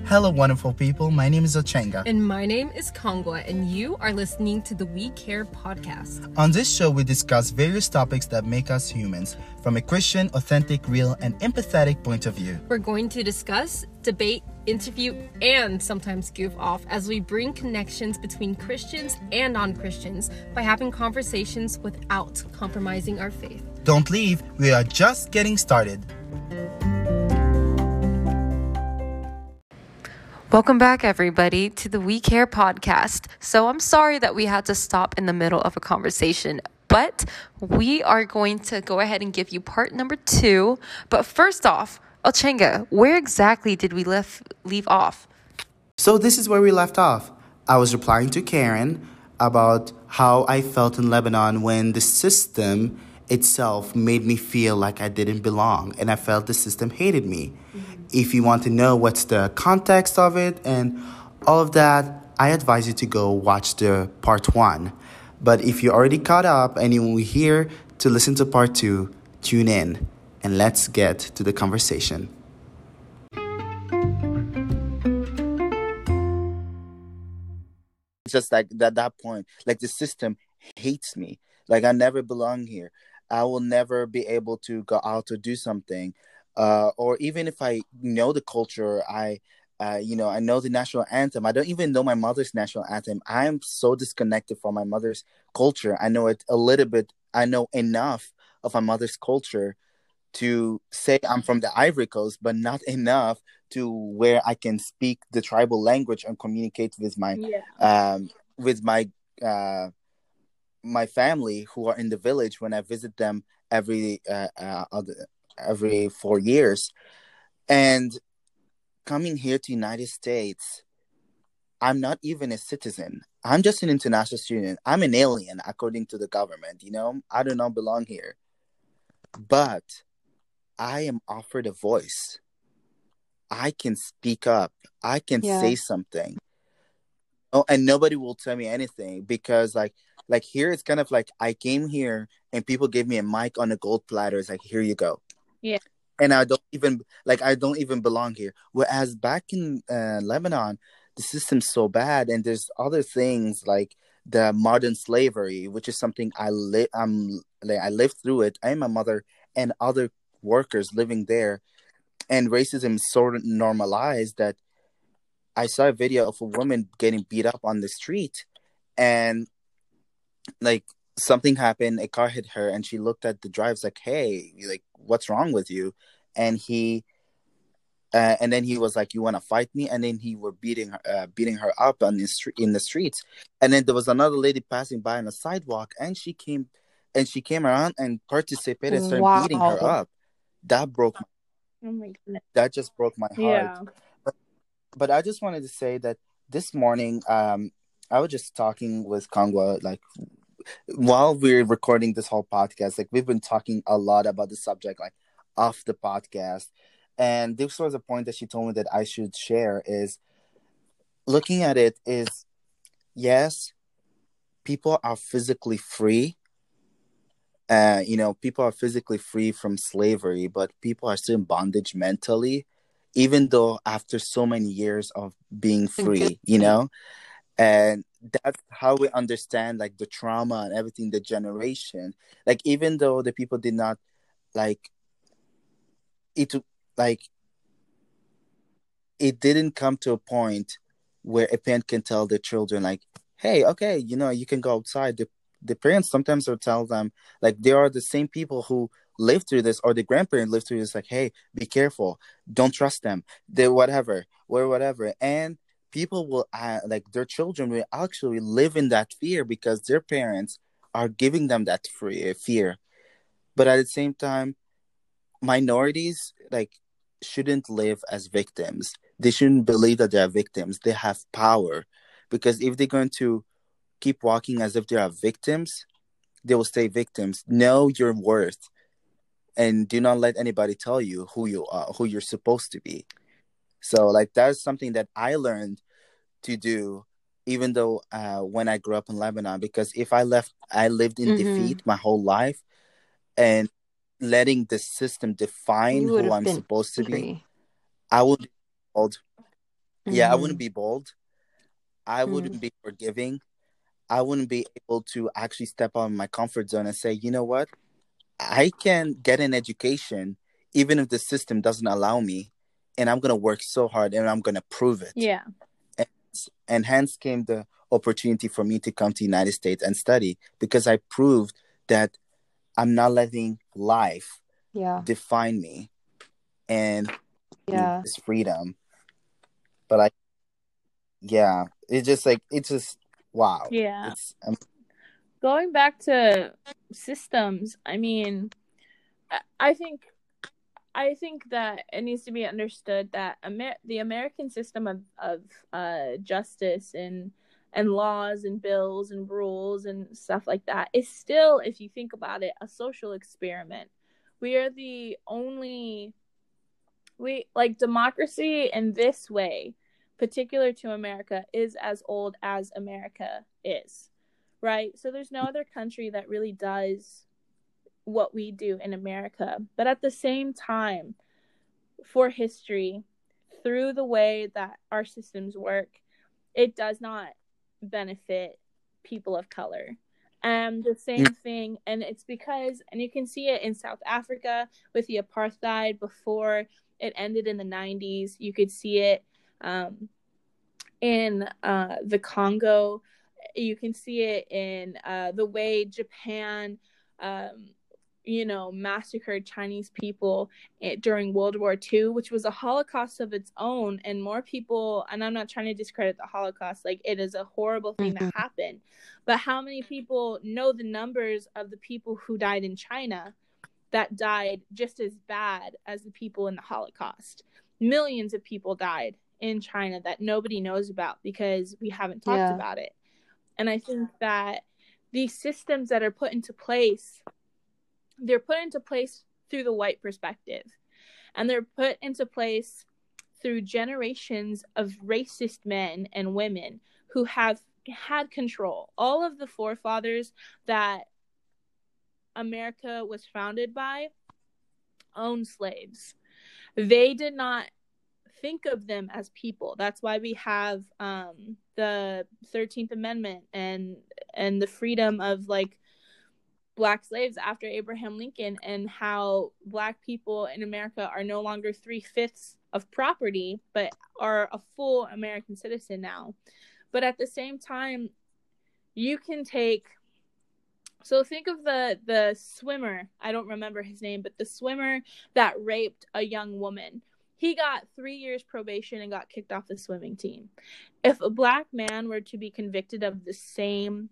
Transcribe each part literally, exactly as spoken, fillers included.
Hello, wonderful people. My name is Ochenga. And my name is Kongwa, and you are listening to the We Care podcast. On this show, we discuss various topics that make us humans from a Christian, authentic, real, and empathetic point of view. We're going to discuss, debate, interview, and sometimes goof off as we bring connections between Christians and non-Christians by having conversations without compromising our faith. Don't leave. We are just getting started. Welcome back, everybody, to the We Care podcast. So I'm sorry that we had to stop in the middle of a conversation, but we are going to go ahead and give you part number two. But first off, Ochenga, where exactly did we left, leave off? So this is where we left off. I was replying to Karen about how I felt in Lebanon when the system itself made me feel like I didn't belong, and I felt the system hated me. Mm-hmm. If you want to know what's the context of it and all of that, I advise you to go watch the part one. But if you're already caught up and you're here to listen to part two, tune in and let's get to the conversation. It's just like at that point, like the system hates me. Like I never belong here. I will never be able to go out to do something. Uh, or even if I know the culture, I, uh, you know, I know the national anthem. I don't even know my mother's national anthem. I am so disconnected from my mother's culture. I know it a little bit. I know enough of my mother's culture to say I'm from the Ivory Coast, but not enough to where I can speak the tribal language and communicate with my, yeah. um, with my, uh, my family who are in the village when I visit them every, uh, uh other, every four years. And coming here to United States, I'm not even a citizen. I'm just an international student. I'm an alien, according to the government, you know? I do not belong here. But I am offered a voice. I can speak up. I can yeah. say something. Oh, and nobody will tell me anything because, like, like here it's kind of like I came here and people gave me a mic on a gold platter. It's like, here you go. Yeah. And I don't even, like, I don't even belong here. Whereas back in uh, Lebanon, the system's so bad. And there's other things like the modern slavery, which is something I live, I'm like, I lived through it. I am my mother and other workers living there. And racism is sort of normalized that I saw a video of a woman getting beat up on the street. And like, something happened, a car hit her, and she looked at the driver's like, hey, like, what's wrong with you? And he, uh, and then he was like, you want to fight me? And then he were beating her, uh, beating her up on the street, in the streets. And then there was another lady passing by on the sidewalk, and she came, and she came around and participated and started wow. beating her up. That broke my, oh my goodness. That just broke my heart. Yeah. But, but I just wanted to say that this morning, um, I was just talking with Kongwa, like, while we're recording this whole podcast, like we've been talking a lot about the subject, like off the podcast. And this was a point that she told me that I should share is looking at it is, yes, people are physically free. Uh, you know, people are physically free from slavery, but people are still in bondage mentally, even though after so many years of being free, you know? And that's how we understand like the trauma and everything, the generation. Like even though the people did not like it, like it didn't come to a point where a parent can tell their children like, hey, okay, you know, you can go outside. The the parents sometimes will tell them like they are the same people who lived through this, or the grandparent lived through this, like, hey, be careful, don't trust them, they whatever, or whatever. And people will, uh, like, their children will actually live in that fear because their parents are giving them that free, uh, fear. But at the same time, minorities, like, shouldn't live as victims. They shouldn't believe that they are victims. They have power. Because if they're going to keep walking as if they are victims, they will stay victims. Know your worth. And do not let anybody tell you who you are, who you're supposed to be. So, like, that's something that I learned to do, even though uh, when I grew up in Lebanon, because if I left, I lived in mm-hmm. defeat my whole life, and letting the system define who I'm supposed to be, I would be called Yeah, I Mm-hmm. wouldn't be bold. I wouldn't be forgiving. I wouldn't be able to actually step out of my comfort zone and say, you know what? I can get an education even if the system doesn't allow me, and I'm going to work so hard and I'm going to prove it. Yeah. And, and hence came the opportunity for me to come to the United States and study, because I proved that I'm not letting life Yeah. define me and Yeah. this freedom. But I, yeah, it's just like, it's just, wow. Yeah. It's um, Going back to systems, I mean, I, I think I think that it needs to be understood that Amer- the American system of, of uh, justice and and laws and bills and rules and stuff like that is still, if you think about it, a social experiment. We are the only, we like democracy in this way, particular to America, is as old as America is, right? So there's no other country that really does what we do in America. But at the same time, for history, through the way that our systems work, it does not benefit people of color. And the same thing, and it's because, and you can see it in South Africa with the apartheid before it ended in the nineties. You could see it um, in uh, the Congo. You can see it in uh, the way Japan um, you know, massacred Chinese people during World War Two, which was a Holocaust of its own. And more people, and I'm not trying to discredit the Holocaust, like it is a horrible thing Mm-hmm. that happened. But how many people know the numbers of the people who died in China that died just as bad as the people in the Holocaust? Millions of people died in China that nobody knows about because we haven't talked Yeah. about it. And I think that these systems that are put into place, they're put into place through the white perspective, and they're put into place through generations of racist men and women who have had control. All of the forefathers that America was founded by owned slaves. They did not think of them as people. That's why we have um, the thirteenth Amendment and and the freedom of like Black slaves after Abraham Lincoln, and how Black people in America are no longer three-fifths of property, but are a full American citizen now. But at the same time, you can take, so think of the the swimmer, I don't remember his name, but the swimmer that raped a young woman. He got three years probation and got kicked off the swimming team. If a Black man were to be convicted of the same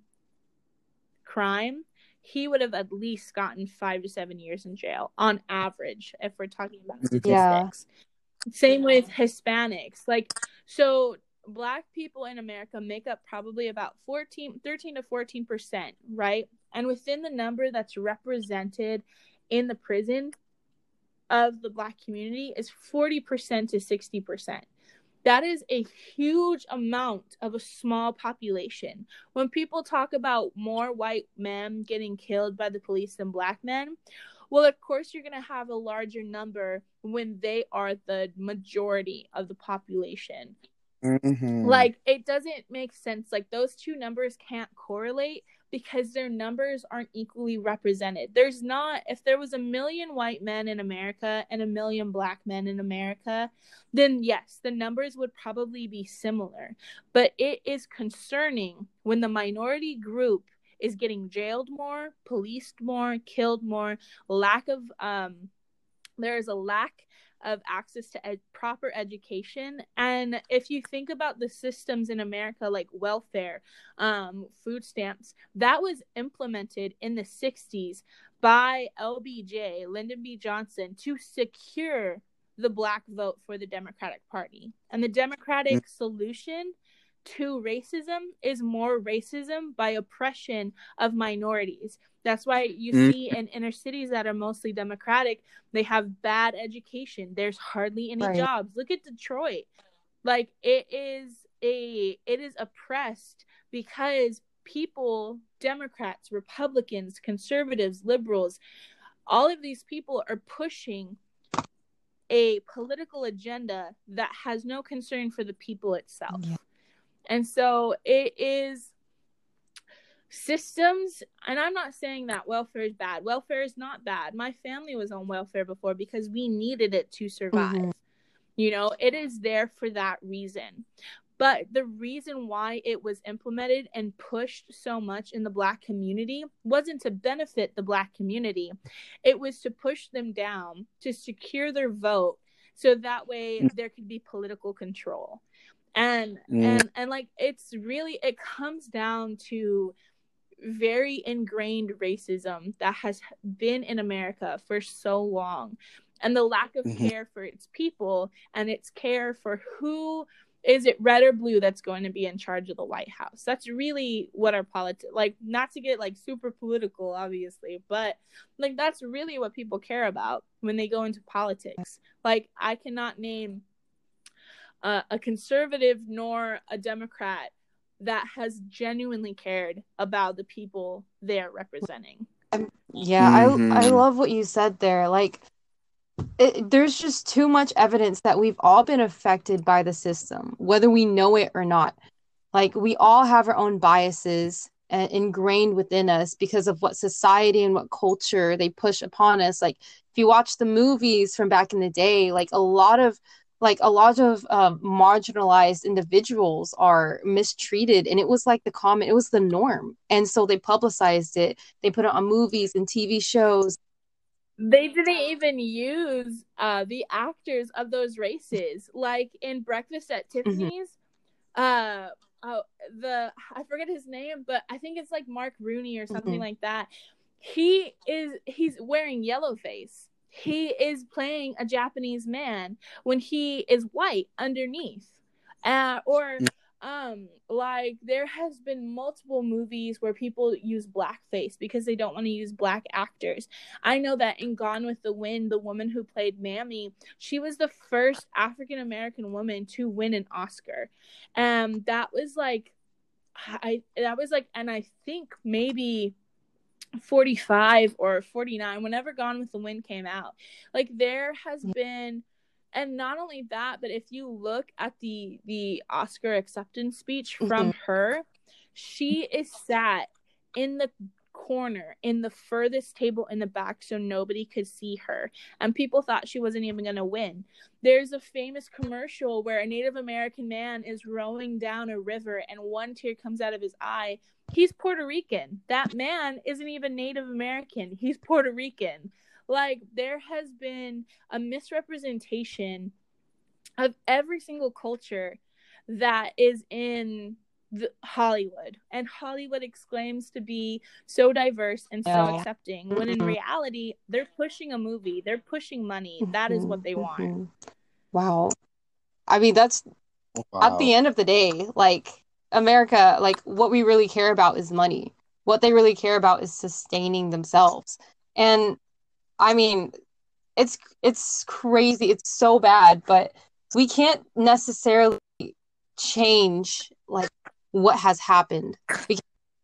crime, he would have at least gotten five to seven years in jail on average, if we're talking about statistics. Yeah. Same with Hispanics. Like, so Black people in America make up probably about fourteen, thirteen to fourteen percent, right? And within the number that's represented in the prison of the Black community is forty percent to sixty percent. That is a huge amount of a small population. When people talk about more white men getting killed by the police than Black men, well, of course, you're going to have a larger number when they are the majority of the population. Mm-hmm. Like, it doesn't make sense. Like, those two numbers can't correlate because their numbers aren't equally represented. There's not, if there was a million white men in America and a million Black men in America, then yes, the numbers would probably be similar. But it is concerning when the minority group is getting jailed more, policed more, killed more, lack of, um, there is a lack of access to ed- proper education. And if you think about the systems in America, like welfare, um, food stamps, that was implemented in the sixties by L B J, Lyndon B. Johnson, to secure the Black vote for the Democratic Party. And the Democratic mm-hmm. solution to racism is more racism by oppression of minorities. That's why you mm-hmm. see in inner cities that are mostly Democratic, they have bad education. There's hardly any right. jobs. Look at Detroit. Like, it is a it is oppressed because people, Democrats, Republicans, conservatives, liberals, all of these people are pushing a political agenda that has no concern for the people itself. Yeah. And so it is systems, and I'm not saying that welfare is bad. Welfare is not bad. My family was on welfare before because we needed it to survive. Mm-hmm. You know, it is there for that reason. But the reason why it was implemented and pushed so much in the Black community wasn't to benefit the Black community. It was to push them down, to secure their vote, so that way there could be political control. And mm. and and like it's really, it comes down to very ingrained racism that has been in America for so long, and the lack of mm-hmm. care for its people and its care for who is it, red or blue, that's going to be in charge of the White House. That's really what our politics, like, not to get like super political, obviously, but like that's really what people care about when they go into politics. Like, I cannot name uh, a conservative nor a Democrat that has genuinely cared about the people they're representing. Um, yeah, mm-hmm. I I love what you said there. Like, It, there's just too much evidence that we've all been affected by the system, whether we know it or not. Like, we all have our own biases uh, ingrained within us because of what society and what culture they push upon us. Like, if you watch the movies from back in the day, like a lot of like a lot of um, marginalized individuals are mistreated, and it was like the common, it was the norm. And so they publicized it. They put it on movies and T V shows. They didn't even use uh, the actors of those races. Like in Breakfast at Tiffany's, mm-hmm. uh, uh, the I forget his name, but I think it's like Mark Rooney or something mm-hmm. like that. He is he's wearing yellowface. He is playing a Japanese man when he is white underneath. Uh, or um, like there has been multiple movies where people use blackface because they don't want to use black actors. I know that in Gone with the Wind, the woman who played Mammy, she was the first African American woman to win an Oscar. Um, that was like, I that was like, and I think maybe forty-five or forty-nine, whenever Gone with the Wind came out. Like, there has been, and not only that, but if you look at the the Oscar acceptance speech from mm-hmm. her, she is sat in the corner in the furthest table in the back so nobody could see her, and people thought she wasn't even going to win. There's a famous commercial where a Native American man is rowing down a river and one tear comes out of his eye. He's Puerto Rican. That man isn't even Native American. He's Puerto Rican. Like, there has been a misrepresentation of every single culture that is in the Hollywood. And Hollywood exclaims to be so diverse and so yeah. accepting, when in reality, they're pushing a movie. They're pushing money. Mm-hmm. That is what they want. Mm-hmm. Wow. I mean, that's, wow. At the end of the day, like, America, like, what we really care about is money. What they really care about is sustaining themselves. And I mean, it's it's crazy. It's so bad, but we can't necessarily change like what has happened. Because-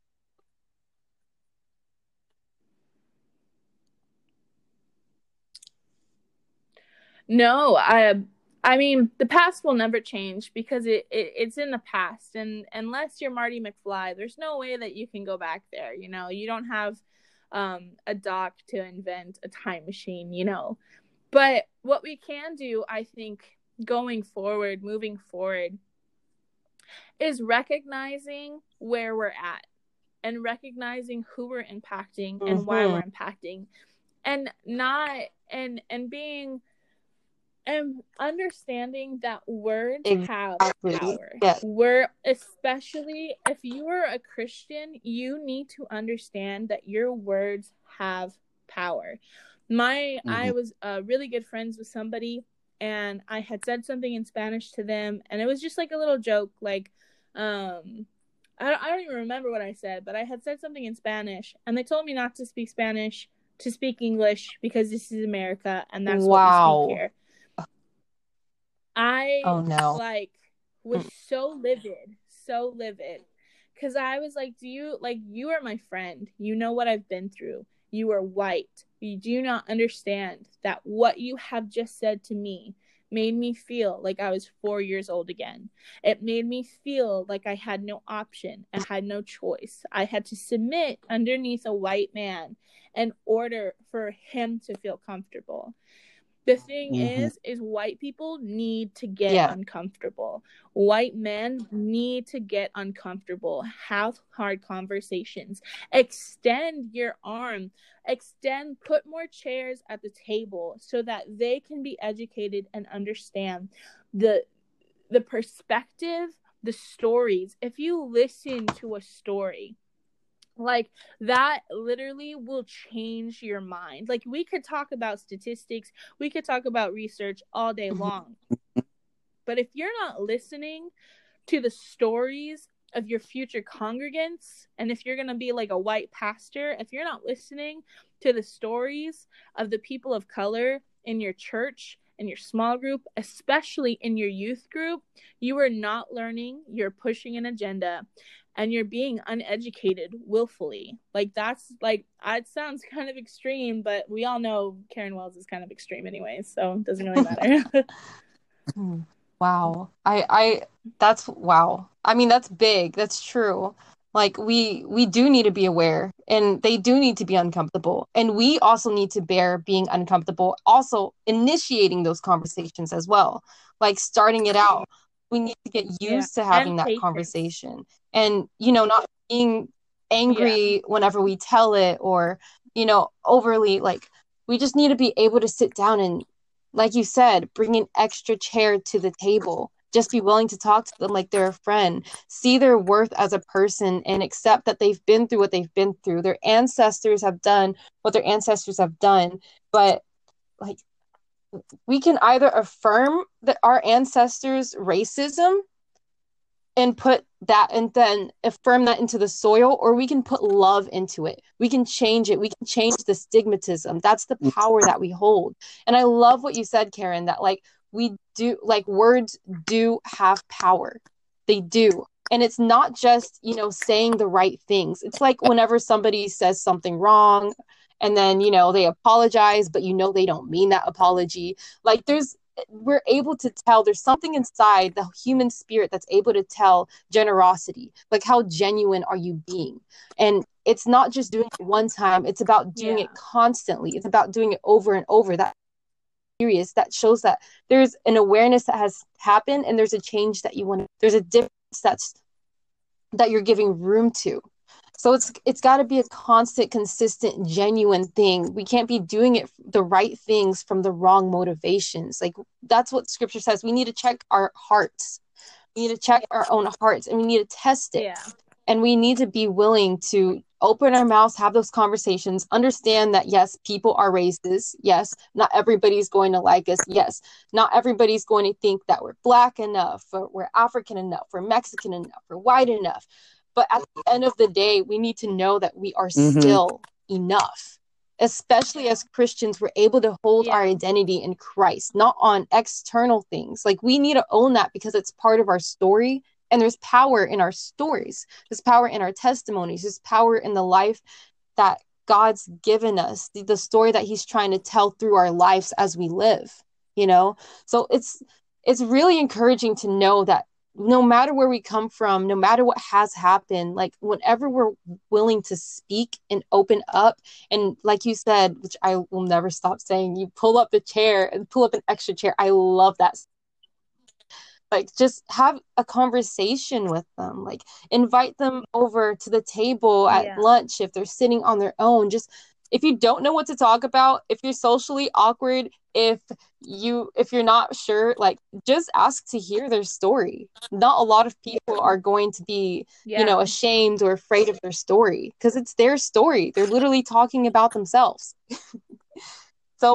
no, I I mean, the past will never change because it, it it's in the past, and unless you're Marty McFly, there's no way that you can go back there. You know, you don't have um, a doc to invent a time machine, you know. But what we can do, I think, going forward, moving forward, is recognizing where we're at and recognizing who we're impacting mm-hmm. and why we're impacting, and not and and being and understanding that words exactly. have power. Yes. We're, especially if you are a Christian, you need to understand that your words have power. My, mm-hmm. I was uh, really good friends with somebody, and I had said something in Spanish to them, and it was just like a little joke, like, um, I don't, I don't even remember what I said, but I had said something in Spanish, and they told me not to speak Spanish, to speak English, because this is America, and that's wow. what we speak here. I, oh, no. like, was so livid, so livid, because I was like, do you, like, you are my friend. You know what I've been through. You are white. You do not understand that what you have just said to me made me feel like I was four years old again. It made me feel like I had no option. I had no choice. I had to submit underneath a white man in order for him to feel comfortable. The thing mm-hmm. is, is white people need to get yeah. uncomfortable. White men need to get uncomfortable. Have hard conversations. Extend your arm. Extend, put more chairs at the table so that they can be educated and understand the the perspective, the stories. If you listen to a story, like that literally will change your mind. Like we could talk about statistics, we could talk about research all day long. But if you're not listening to the stories of your future congregants, and if you're going to be like a white pastor, if you're not listening to the stories of the people of color in your church, in your small group, especially in your youth group, you are not learning, you're pushing an agenda. And you're being uneducated willfully. Like, that's, like, it sounds kind of extreme, but we all know Karen Wells is kind of extreme anyway, so it doesn't really matter. Wow. I, I, that's, wow. I mean, that's big. That's true. Like, we, we do need to be aware, and they do need to be uncomfortable. And we also need to bear being uncomfortable, also initiating those conversations as well. Like, starting it out. We need to get used yeah. to having and that patience. Conversation. And, you know, not being angry yeah. whenever we tell it, or, you know, overly, like, we just need to be able to sit down and, like you said, bring an extra chair to the table. Just be willing to talk to them like they're a friend. See their worth as a person and accept that they've been through what they've been through. Their ancestors have done what their ancestors have done. But, like, we can either affirm that our ancestors' racism and put that and then affirm that into the soil, or we can put love into it. We can change it. We can change the stigmatism. That's the power that we hold. And I love what you said, Karen, that like we do, like words do have power. They do. And it's not just, you know, saying the right things. It's like whenever somebody says something wrong and then, you know, they apologize, but you know they don't mean that apology. Like there's, we're able to tell there's something inside the human spirit that's able to tell generosity. Like, how genuine are you being? And it's not just doing it one time. It's about doing yeah. it constantly. It's about doing it over and over. That serious, that shows that there's an awareness that has happened and there's a change that you want. There's a difference that's that you're giving room to. So it's it's got to be a constant, consistent, genuine thing. We can't be doing it the right things from the wrong motivations. Like that's what scripture says. We need to check our hearts. We need to check our own hearts, and we need to test it. Yeah. And we need to be willing to open our mouths, have those conversations, understand that, yes, people are racist. Yes, not everybody's going to like us. Yes, not everybody's going to think that we're Black enough, or we're African enough, we're Mexican enough, we're white enough. But at the end of the day, we need to know that we are mm-hmm. still enough. Especially as Christians, we're able to hold yeah. our identity in Christ, not on external things. Like we need to own that because it's part of our story. And there's power in our stories. There's power in our testimonies. There's power in the life that God's given us, the, the story that he's trying to tell through our lives as we live, you know? So it's it's really encouraging to know that no matter where we come from, no matter what has happened, like whenever we're willing to speak and open up, and like you said, which I will never stop saying, you pull up the chair and pull up an extra chair. I love that. Like just have a conversation with them, like invite them over to the table at yeah. lunch if they're sitting on their own. Just if you don't know what to talk about, if you're socially awkward, if you if you're not sure, like just ask to hear their story. Not a lot of people are going to be yeah. you know ashamed or afraid of their story because it's their story. They're literally talking about themselves. So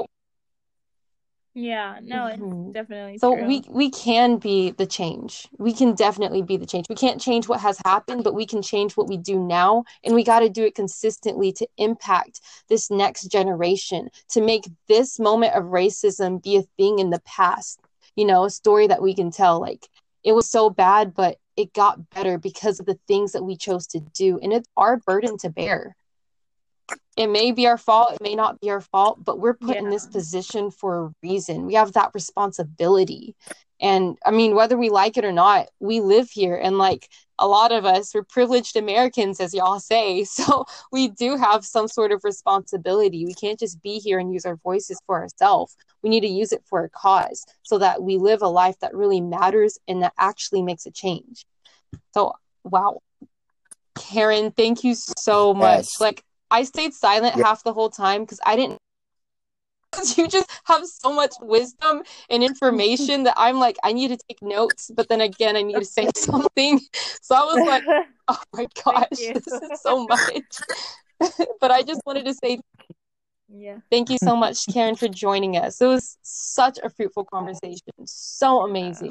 yeah, no, it's mm-hmm. definitely so true. we we can be the change. We can definitely be the change. We can't change what has happened, but we can change what we do now, and we got to do it consistently to impact this next generation, to make this moment of racism be a thing in the past. You know, a story that we can tell, like it was so bad, but it got better because of the things that we chose to do, and it's our burden to bear. it may be our fault, it may not be our fault, but we're put Yeah. in this position for a reason. We have that responsibility. And I mean, whether we like it or not, we live here. And like a lot of us, we're privileged Americans, as y'all say. So we do have some sort of responsibility. We can't just be here and use our voices for ourselves. We need to use it for a cause so that we live a life that really matters and that actually makes a change. So, wow. Karen, thank you so much. Yes. Like, I stayed silent Yeah. half the whole time because I didn't. You just have so much wisdom and information that I'm like, I need to take notes, but then again, I need to say something. So I was like, oh my gosh, you. this is so much. But I just wanted to say Yeah. thank you so much, Karen, for joining us. It was such a fruitful conversation. So amazing.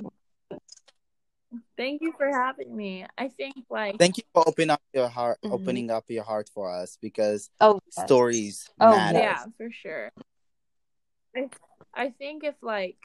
Thank you for having me. I think like Thank you for opening up your heart, Mhm. opening up your heart for us, because Oh, yes. stories Oh, matter. yeah, for sure. I I think if like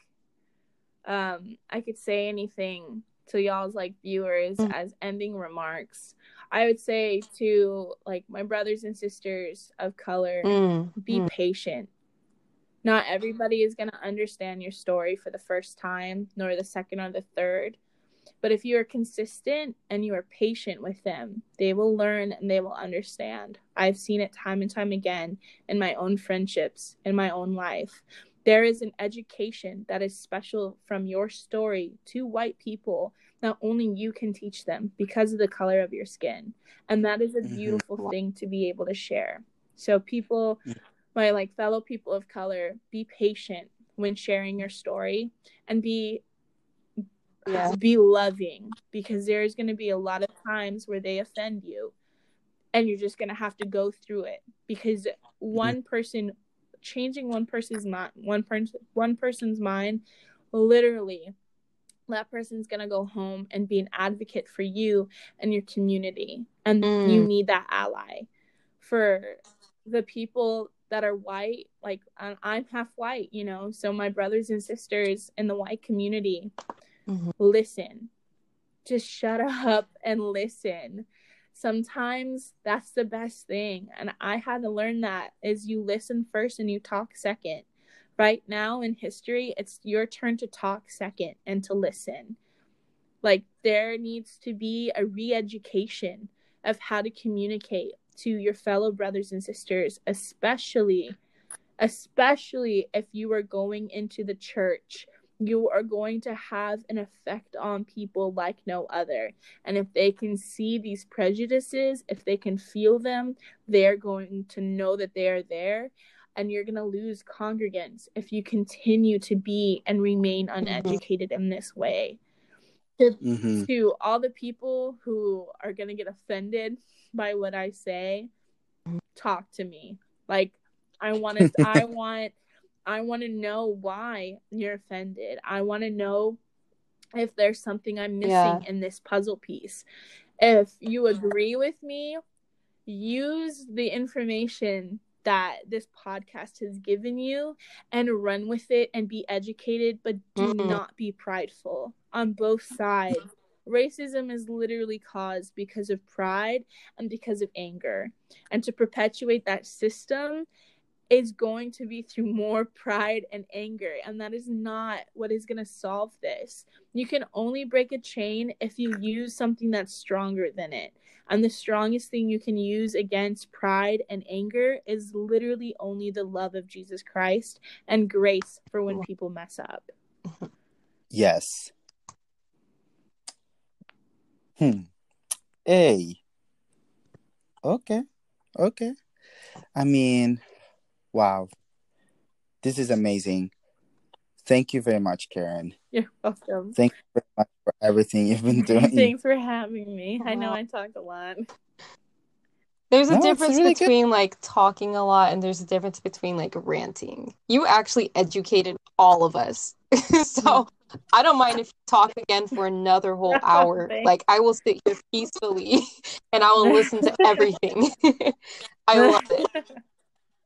um I could say anything to y'all's like viewers Mhm. as ending remarks, I would say to like my brothers and sisters of color, Mm. be Mm. patient. Not everybody is going to understand your story for the first time, nor the second or the third. But if you are consistent and you are patient with them, they will learn and they will understand. I've seen it time and time again in my own friendships, in my own life. There is an education that is special from your story to white people that only you can teach them because of the color of your skin. And that is a Mhm. beautiful thing to be able to share. So people, my like fellow people of color, be patient when sharing your story and be Yeah. be loving, because there's going to be a lot of times where they offend you and you're just going to have to go through it, because one person changing one person's mind one person one person's mind, literally that person's going to go home and be an advocate for you and your community, and Mm. you need that ally. For the people that are white, like I'm half white, you know, so my brothers and sisters in the white community, Mhm. listen. Just shut up and listen. Sometimes that's the best thing. And I had to learn that, is you listen first and you talk second. Right now in history, it's your turn to talk second and to listen. Like, there needs to be a re-education of how to communicate to your fellow brothers and sisters, especially, especially if you are going into the church. You are going to have an effect on people like no other. And if they can see these prejudices, if they can feel them, they're going to know that they are there. And you're going to lose congregants if you continue to be and remain uneducated in this way. To, Mhm. to all the people who are going to get offended by what I say, talk to me. Like, I want to, I want, I want to know why you're offended. I want to know if there's something I'm missing Yeah. in this puzzle piece. If you agree with me, use the information that this podcast has given you and run with it and be educated, but do Mm. not be prideful on both sides. Racism is literally caused because of pride and because of anger. And to perpetuate that system is going to be through more pride and anger. And that is not what is going to solve this. You can only break a chain if you use something that's stronger than it. And the strongest thing you can use against pride and anger is literally only the love of Jesus Christ and grace for when people mess up. Yes. Hmm. Hey. Okay. Okay. I mean, wow. This is amazing. Thank you very much, Karen. You're welcome. Thank you very much for everything you've been doing. Thanks for having me. I know I talked a lot. There's a No, it's difference really good. between like talking a lot and there's a difference between like ranting. You actually educated all of us. So I don't mind if you talk again for another whole hour. Thanks. Like, I will sit here peacefully and I will listen to everything. I love it.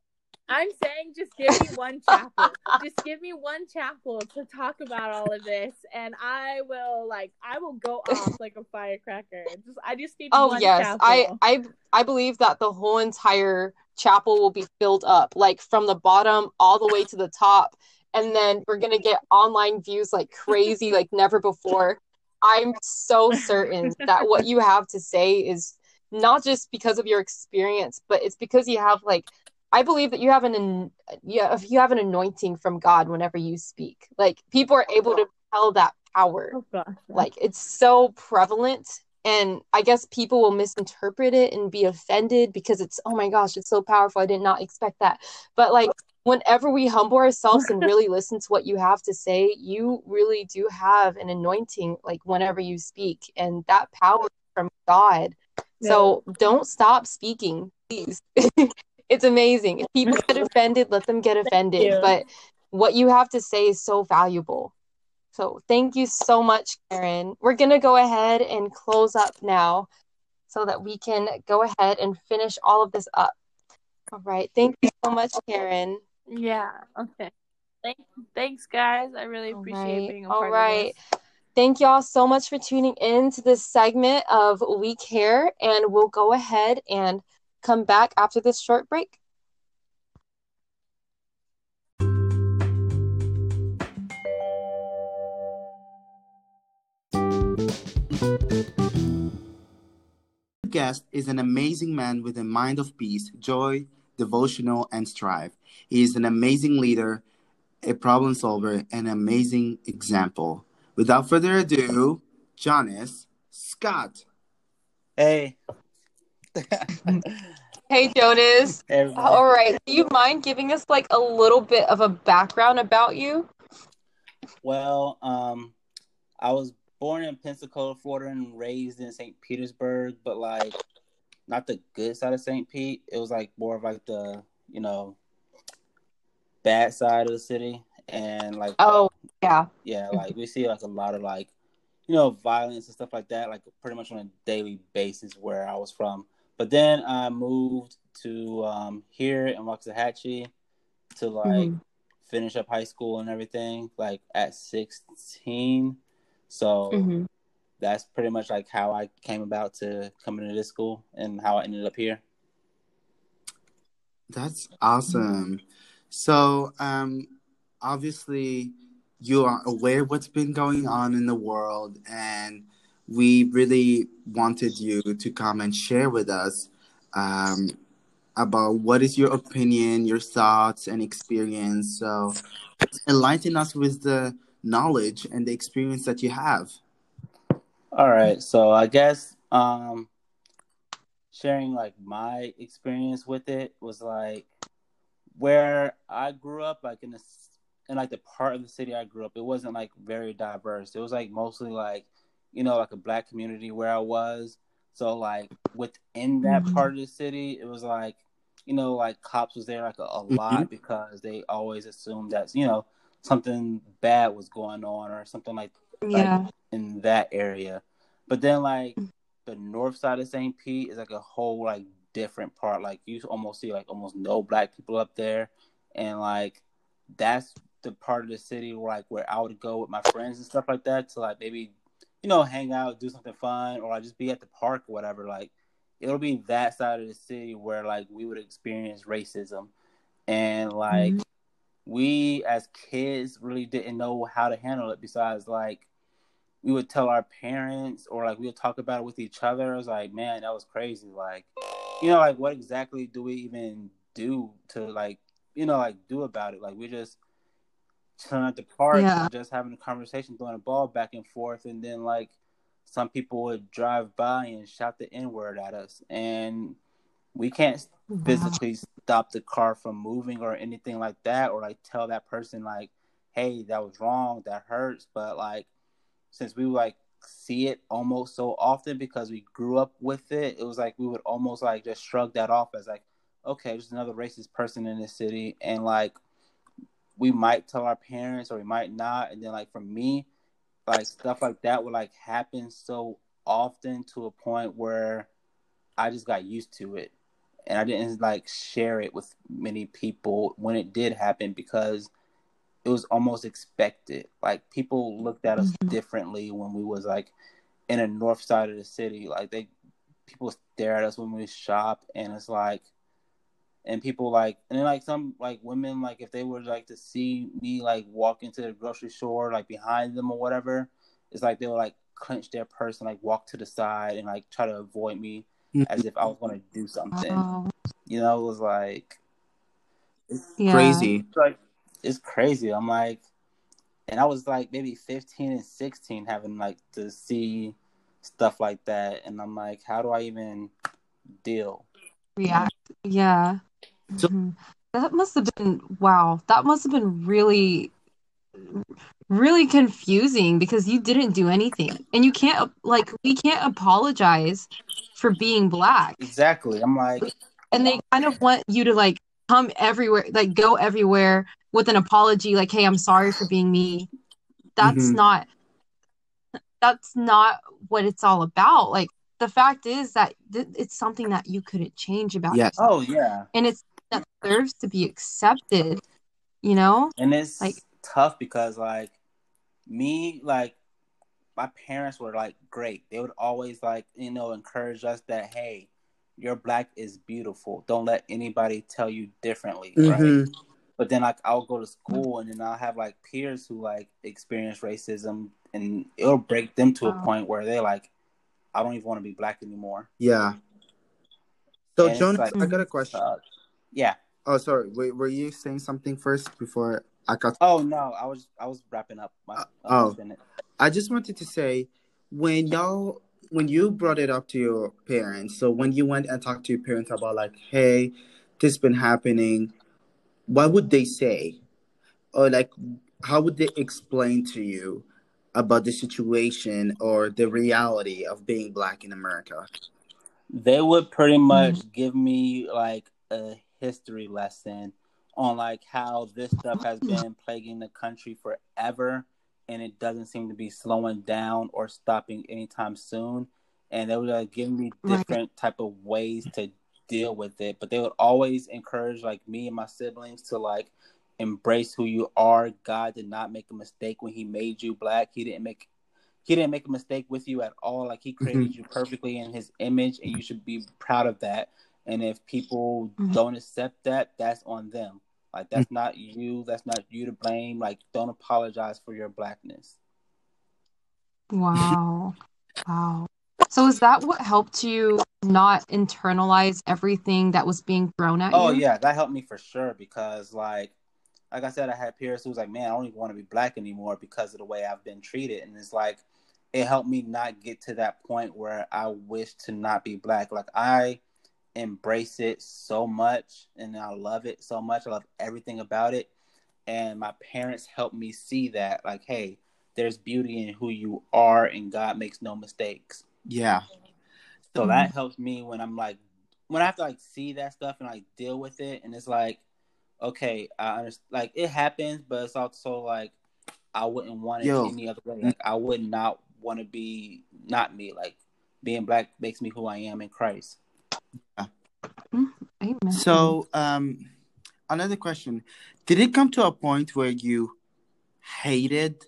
I'm saying just give me one chapel. Just give me one chapel to talk about all of this, and I will like I will go off like a firecracker. Just I just need Oh one yes, I chapel. I I believe that the whole entire chapel will be filled up, like from the bottom all the way to the top, and then we're gonna get online views like crazy, like never before. I'm so certain that what you have to say is not just because of your experience, but it's because you have like I believe that you have an yeah you have an anointing from God whenever you speak. Like people are able to tell that power. Oh gosh. Like it's so prevalent, and I guess people will misinterpret it and be offended because it's, oh my gosh, it's so powerful. I did not expect that. But like whenever we humble ourselves and really listen to what you have to say, you really do have an anointing like whenever you speak, and that power is from God. So don't stop speaking, please. It's amazing. If people get offended, let them get offended. But what you have to say is so valuable. So thank you so much, Karen. We're going to go ahead and close up now so that we can go ahead and finish all of this up. All right. Thank you so much, Karen. Yeah. Okay. Thank, thanks, guys. I really All appreciate right. being a All part right. of this. Thank y'all so much for tuning in to this segment of We Care, and we'll go ahead and come back after this short break. Guest is an amazing man with a mind of peace, joy, devotional, and strive. He is an amazing leader, a problem solver, and an amazing example. Without further ado, Jonas Scott. Hey. Hey, Jonas. Hey, all right. Do you mind giving us like a little bit of a background about you? Well, um, I was born in Pensacola, Florida, and raised in Saint Petersburg, but like not the good side of Saint Pete. It was like more of like the, you know, bad side of the city. And like, oh, yeah. Yeah, like we see like a lot of like, you know, violence and stuff like that, like pretty much on a daily basis where I was from. But then I moved to um, here in Waxahachie to like mm-hmm. finish up high school and everything, like at sixteen. So mm-hmm. that's pretty much like how I came about to coming to this school and how I ended up here. That's awesome. So, um, obviously, you are aware of what's been going on in the world, and we really wanted you to come and share with us um, about what is your opinion, your thoughts, and experience. So, enlighten us with the knowledge and the experience that you have. All right. So, I guess um, sharing like my experience with it was like where I grew up, like in the in like the part of the city I grew up, it wasn't like very diverse. It was like mostly like, you know, like a black community where I was. So like within that mm-hmm. part of the city, it was like, you know, like cops was there like a, a mm-hmm. lot because they always assumed that, you know, something bad was going on or something like, yeah. like in that area. But then like the north side of Saint Pete is like a whole like different part. Like you almost see like almost no black people up there, and like that's the part of the city where like where I would go with my friends and stuff like that to like maybe, you know, hang out, do something fun, or like just be at the park or whatever. Like it'll be that side of the city where like we would experience racism, and like mm-hmm. we as kids really didn't know how to handle it. Besides like we would tell our parents or like we would talk about it with each other. I was like, man, that was crazy. Like, you know, like what exactly do we even do to like, you know, like do about it? Like we just chilling at the park, yeah. just having a conversation, throwing a ball back and forth, and then like some people would drive by and shout the N-word at us, and we can't wow. physically stop the car from moving or anything like that, or like tell that person like, hey, that was wrong, that hurts, but like since we would like see it almost so often because we grew up with it, it was like we would almost like just shrug that off as like, okay, there's another racist person in this city, and like we might tell our parents or we might not. And then like for me, like stuff like that would like happen so often to a point where I just got used to it. and I didn't like share it with many people when it did happen because it was almost expected. Like people looked at us Mhm. differently when we was like in the north side of the city. Like they people stare at us when we shop, and it's like, and people like, and then like some like women, like if they were like to see me like walk into the grocery store like behind them or whatever, it's like they would like clench their purse and like walk to the side and like try to avoid me Mhm. as if I was going to do something. Wow. You know, it was like it's Yeah. Crazy. like it's crazy. I'm like, and I was like maybe fifteen and sixteen having like to see stuff like that, and I'm like, how do I even deal? React. Yeah. So hmm That must have been, wow. That must have been really, really confusing because you didn't do anything. And you can't, like, we can't apologize for being black. Exactly. I'm like, And they kind of want you to, like, come everywhere, like, go everywhere with an apology, like, hey, I'm sorry for being me. That's mhm. not, that's not what it's all about. Like, the fact is that th- it's something that you couldn't change about Yes. oh yourself. yeah, And it's that deserves to be accepted, you know? and Like, it's tough because like me, like my parents were like great. They would always like you know encourage us that hey, your black is beautiful. Don't let anybody tell you differently, right? Mhm. But then like I'll go to school and then I'll have like peers who like experience racism and it'll break them to a wow. point where they're like, I don't even want to be black anymore. Yeah. So And it's Jonas, like I got Mhm. a question. uh, yeah. Oh, sorry. Wait, were you saying something first before I got? Oh no, I was I was wrapping up my Uh, uh, my oh, sentence. I just wanted to say, when y'all, when you brought it up to your parents, so when you went and talked to your parents about like, hey, this been happening, what would they say? Or like, how would they explain to you about the situation or the reality of being black in America? They would pretty Mhm. much give me like a history lesson on like how this stuff has been plaguing the country forever and it doesn't seem to be slowing down or stopping anytime soon. And they would like, give me Right. different type of ways to deal with it. But they would always encourage like me and my siblings to like embrace who you are. God did not make a mistake when he made you black. He didn't make he didn't make a mistake with you at all. Like he Hmm. created you perfectly in his image, and you should be proud of that. And if people Mhm. don't accept that, that's on them. Like that's not you. That's not you to blame. Like don't apologize for your blackness. Wow. Wow. So is that what helped you not internalize everything that was being thrown at Oh you? yeah, that helped me for sure because like like I said, I had peers who was like, man, I don't even want to be black anymore because of the way I've been treated. And it's like it helped me not get to that point where I wish to not be black. Like I embrace it so much and I love it so much. I love everything about it. And my parents helped me see that, like, hey, there's beauty in who you are and God makes no mistakes. Yeah. So Mhm. that helps me when I'm like, when I have to like see that stuff and like deal with it. And it's like, okay, I understand. Like it happens, but it's also like, I wouldn't want it Yo. any other way. Like I would not want to be not me. Like being black makes me who I am in Christ. Yeah. Mm, Amen. So, um, another question: did it come to a point where you hated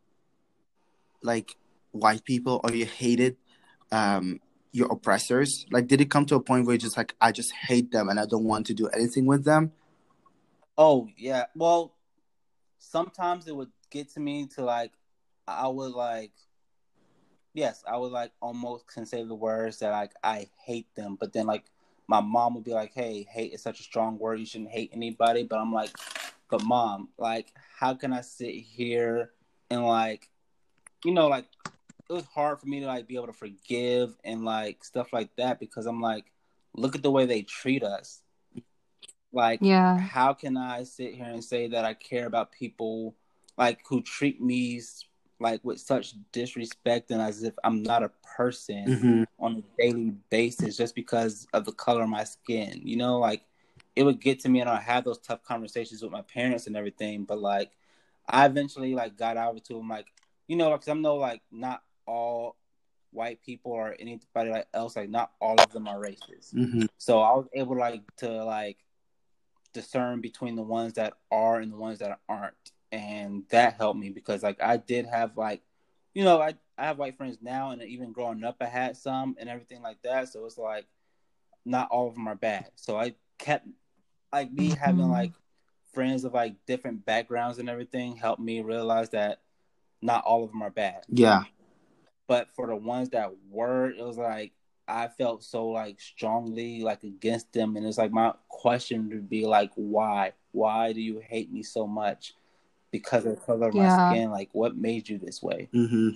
like white people, or you hated um your oppressors? Like, did it come to a point where you're just like, I just hate them and I don't want to do anything with them? Oh yeah. Well, sometimes it would get to me to like, I would like, yes, I would like almost can say the words that like I hate them, but then like my mom would be like, "Hey, hate is such a strong word. You shouldn't hate anybody." But I'm like, "But mom, like, how can I sit here and like, you know, like it was hard for me to like be able to forgive and like stuff like that because I'm like, look at the way they treat us. Like, Yeah. how can I sit here and say that I care about people like who treat me like with such disrespect and as if I'm not a person Mm-hmm. on a daily basis just because of the color of my skin? You know, like it would get to me and I have those tough conversations with my parents and everything. But like, I eventually like got out to them, like, you know, because I'm no like not all white people or anybody like else, like not all of them are racist. Mm-hmm. So I was able to like to like discern between the ones that are and the ones that aren't, and that helped me because like I did have like, you know, I I have white friends now, and even growing up I had some and everything like that. So it's like not all of them are bad. So I kept like me Mm-hmm. having like friends of like different backgrounds and everything helped me realize that not all of them are bad. Yeah. But for the ones that were, it was like I felt so like strongly like against them, and it's like my question would be like, why? Why do you hate me so much? Because of the color of my Yeah. skin? Like, what made you this way? Mm-hmm.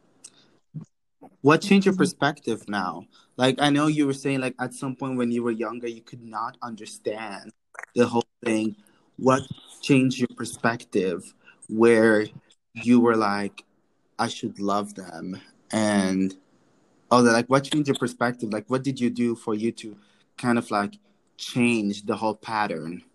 What changed your perspective now? Like, I know you were saying, like, at some point when you were younger, you could not understand the whole thing. What changed your perspective where you were like, I should love them? And, oh, like, what changed your perspective? Like, what did you do for you to kind of, like, change the whole pattern?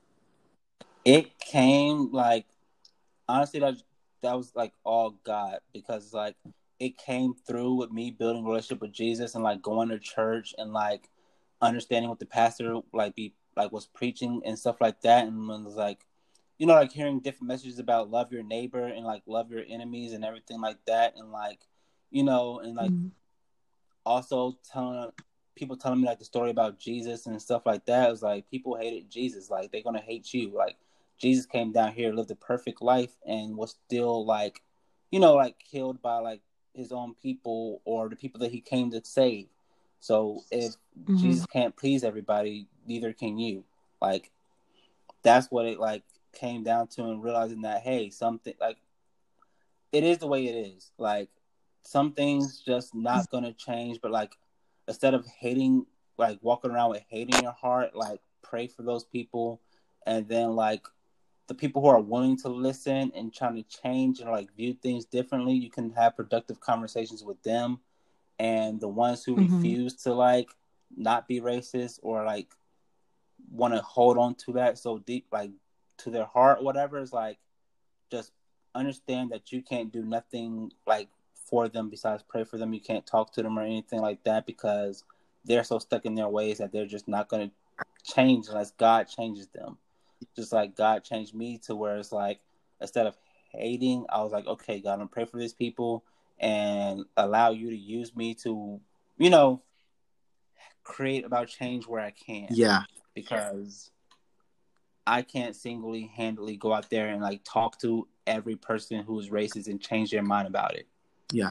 It came, like, honestly, that, that was, like, all God. Because, like, it came through with me building a relationship with Jesus and, like, going to church and, like, understanding what the pastor, like, be like was preaching and stuff like that. And it was, like, you know, like, hearing different messages about love your neighbor and, like, love your enemies and everything like that. And, like, you know, and, like, Mm-hmm. also telling people telling me like the story about Jesus and stuff like that. It was like people hated Jesus, like they're gonna hate you. Like Jesus came down here, lived a perfect life, and was still like, you know, like killed by like his own people or the people that he came to save. So if Mm-hmm. Jesus can't please everybody, neither can you. Like that's what it like came down to, and realizing that hey, something like it is the way it is. Like some things just not gonna change, but like instead of hating, like walking around with hate in your heart, like pray for those people, and then like the people who are willing to listen and trying to change and like view things differently, you can have productive conversations with them. And the ones who Mm-hmm. refuse to like not be racist or like want to hold on to that so deep, like to their heart, whatever, is like just understand that you can't do nothing like for them besides pray for them. You can't talk to them or anything like that because they're so stuck in their ways that they're just not going to change unless God changes them. Just like God changed me to where it's like instead of hating, I was like, okay, God, I'm gonna pray for these people and allow you to use me to, you know, create about change where I can. Yeah. Because I can't singly handedly go out there and like talk to every person who's racist and change their mind about it. Yeah.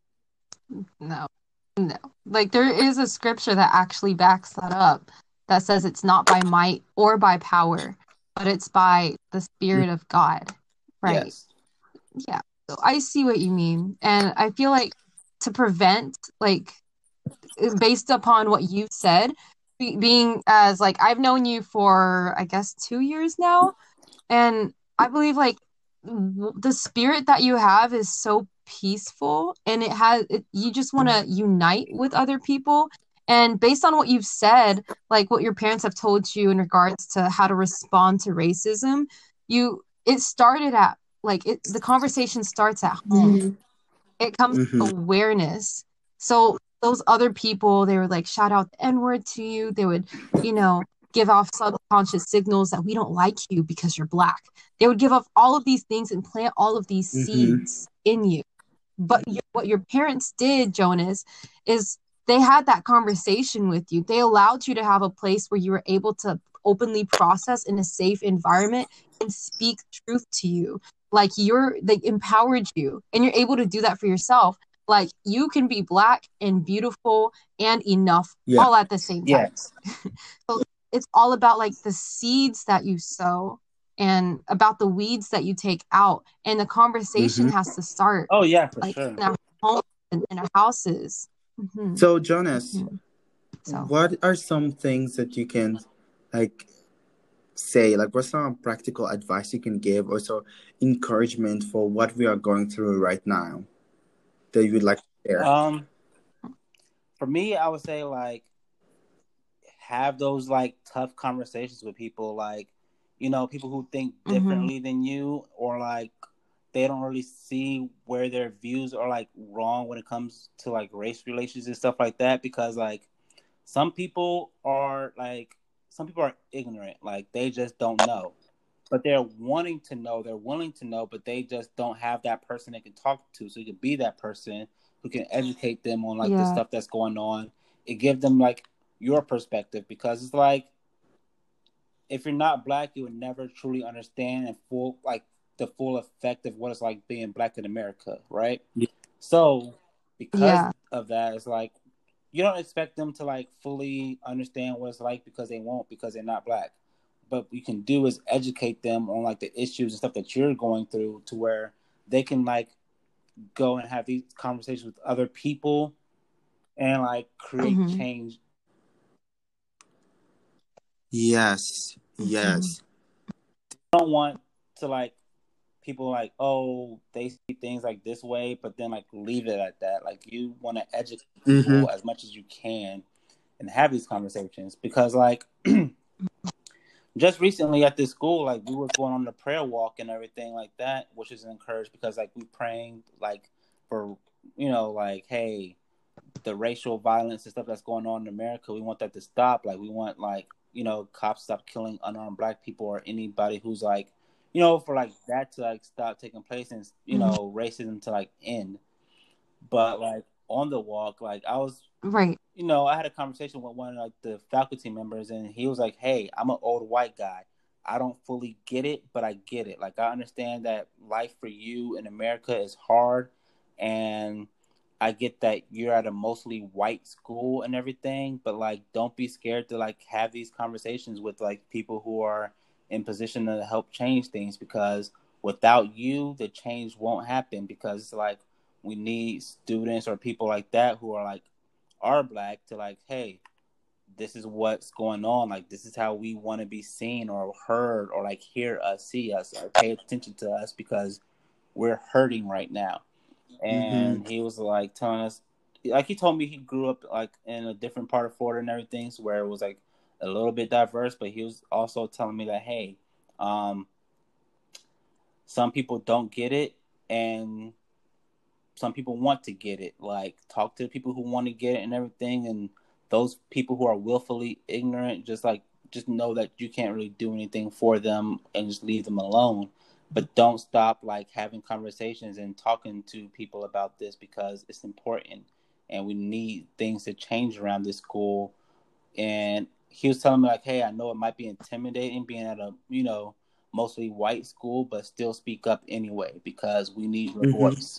No, no. Like there is a scripture that actually backs that up that says it's not by might or by power, but it's by the Spirit of God. Right. Yes. Yeah. So I see what you mean. And I feel like to prevent, like, based upon what you said, be- being as like I've known you for I guess two years now, and I believe like w- the spirit that you have is so peaceful, and it has it, you just want to unite with other people. And based on what you've said, like what your parents have told you in regards to how to respond to racism, you it started at like it, the conversation starts at home. Mm-hmm. It comes Mm-hmm. to awareness. So those other people, they would like shout out the N-word to you. They would, you know, give off subconscious signals that we don't like you because you're black. They would give off all of these things and plant all of these Mm-hmm. seeds in you. But you, what your parents did, Jonas, is they had that conversation with you. They allowed you to have a place where you were able to openly process in a safe environment and speak truth to you. Like you're, they empowered you, and you're able to do that for yourself. Like you can be black and beautiful and enough Yeah. all at the same time. Yes. So it's all about like the seeds that you sow and about the weeds that you take out. And the conversation Mm-hmm. has to start Oh yeah, for like sure. in our homes and in our houses. Mm-hmm. So, Jonas, Mm-hmm. So what are some things that you can like say, like what's some practical advice you can give, or so encouragement for what we are going through right now that you would like to share? Um, for me, I would say like have those like tough conversations with people, like you know, people who think mm-hmm. differently than you, or like they don't really see where their views are like wrong when it comes to like race relations and stuff like that, because like some people are like some people are ignorant, like they just don't know, but they're wanting to know, they're willing to know, but they just don't have that person they can talk to, so you can be that person who can educate them on like the Yeah. stuff that's going on and give them like your perspective, because it's like if you're not black, you would never truly understand and full like the full effect of what it's like being black in America, right? Yeah. So because Yeah. of that, it's like you don't expect them to like fully understand what it's like, because they won't, because they're not black. But what you can do is educate them on like the issues and stuff that you're going through, to where they can like go and have these conversations with other people and like create Mm-hmm. change. Yes. Mm-hmm. Yes. I don't want to like people like, oh, they see things like this way, but then like leave it at that. Like you want to educate Mm-hmm. people as much as you can and have these conversations, because like just recently at this school, like we was going on the prayer walk and everything like that, which is encouraged, because like we praying like for, you know, like, hey, the racial violence and stuff that's going on in America, we want that to stop. Like we want like, you know, cops stop killing unarmed black people or anybody who's like, you know, for like that to like stop taking place, and, you Mm-hmm. know, racism to like end. But like on the walk, like I was, Right. you know, I had a conversation with one of like the faculty members, and he was like, hey, I'm an old white guy. I don't fully get it, but I get it. Like I understand that life for you in America is hard, and I get that you're at a mostly white school and everything, but like don't be scared to like have these conversations with like people who are in position to help change things, because without you the change won't happen, because it's like we need students or people like that who are like are black to like, hey, this is what's going on, like this is how we want to be seen or heard, or like hear us, see us, or pay attention to us, because we're hurting right now. Mm-hmm. And he was like telling us, like he told me he grew up like in a different part of Florida and everything, so where it was like a little bit diverse, but he was also telling me that, hey, um some people don't get it, and some people want to get it. Like talk to the people who want to get it and everything, and those people who are willfully ignorant, just like just know that you can't really do anything for them and just leave them alone. But don't stop like having conversations and talking to people about this, because it's important and we need things to change around this school. And he was telling me like, hey, I know it might be intimidating being at a, you know, mostly white school, but still speak up anyway, because we need your Mm-hmm. voice.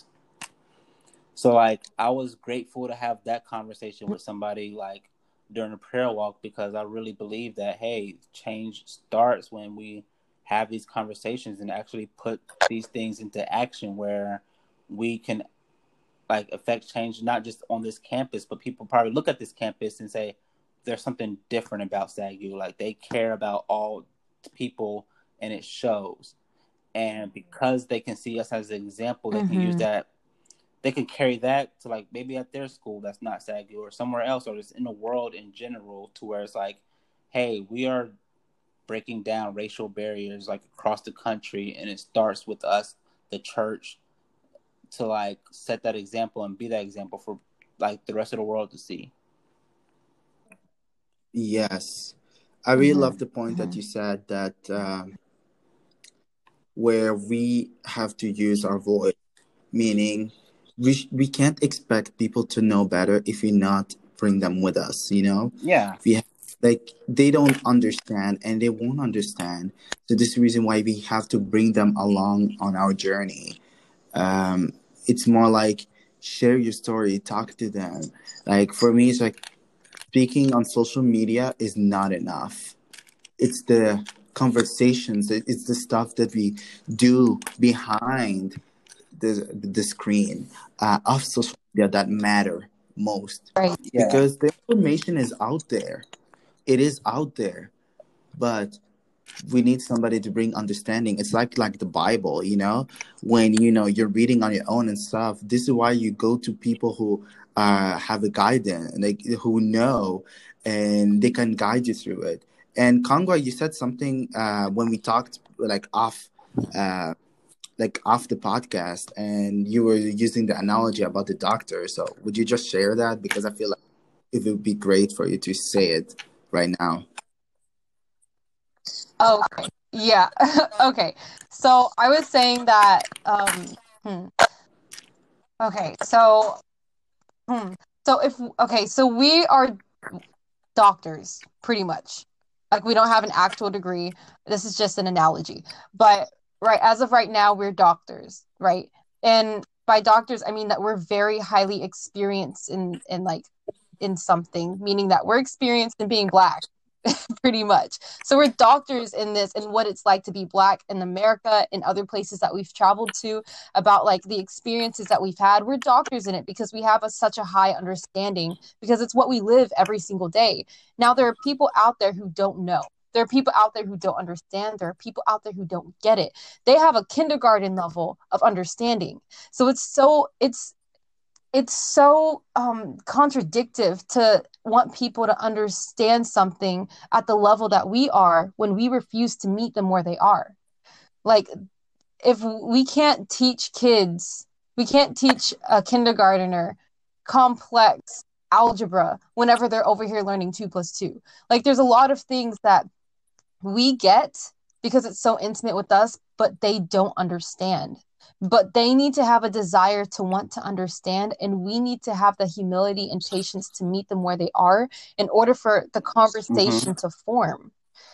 So like I was grateful to have that conversation with somebody like during a prayer walk, because I really believe that, hey, change starts when we have these conversations and actually put these things into action, where we can like affect change, not just on this campus, but people probably look at this campus and say there's something different about SAGU. Like they care about all people, and it shows. And because they can see us as an example, they can use Mm-hmm. that. They can carry that to like maybe at their school that's not SAGU, or somewhere else, or just in the world in general, to where it's like, hey, we are breaking down racial barriers like across the country, and it starts with us, the church, to like set that example and be that example for like the rest of the world to see. Yes. I really Mm-hmm. love the point that you said that um, where we have to use our voice, meaning we sh- we can't expect people to know better if we not bring them with us. You know, Yeah. we have, like they don't understand and they won't understand. So this is the reason why we have to bring them along on our journey. Um, it's more like share your story, talk to them. Like for me, it's like speaking on social media is not enough. It's the conversations, it- it's the stuff that we do behind the the screen uh, of social media that matter most, Right. Yeah. because the information is out there. It is out there, but we need somebody to bring understanding. It's like like the Bible, you know, when you know you're reading on your own and stuff. This is why you go to people who uh, have a guidance, like who know, and they can guide you through it. And Kangwa, you said something uh, when we talked like off. Uh, like off the podcast, and you were using the analogy about the doctor. So would you just share that? Because I feel like it would be great for you to say it right now. Okay. Yeah. Okay. So I was saying that um hmm. Okay. So hmm. So if okay, so we are doctors pretty much. Like we don't have an actual degree. This is just an analogy. But right as of right now we're doctors, right? And by doctors I mean that we're very highly experienced in in like in something, meaning that we're experienced in being black. Pretty much. So we're doctors in this and what it's like to be black in America and other places that we've traveled to, about like the experiences that we've had. We're doctors in it because we have a, such a high understanding, because it's what we live every single day. Now there are people out there who don't know. There are people out there who don't understand. There are people out there who don't get it. They have a kindergarten level of understanding. So it's so it's it's so um, contradictive to want people to understand something at the level that we are when we refuse to meet them where they are. Like, if we can't teach kids, we can't teach a kindergartner complex algebra whenever they're over here learning two plus two. Like, there's a lot of things that we get because it's so intimate with us, but they don't understand. But they need to have a desire to want to understand, and we need to have the humility and patience to meet them where they are in order for the conversation Mm-hmm. to form.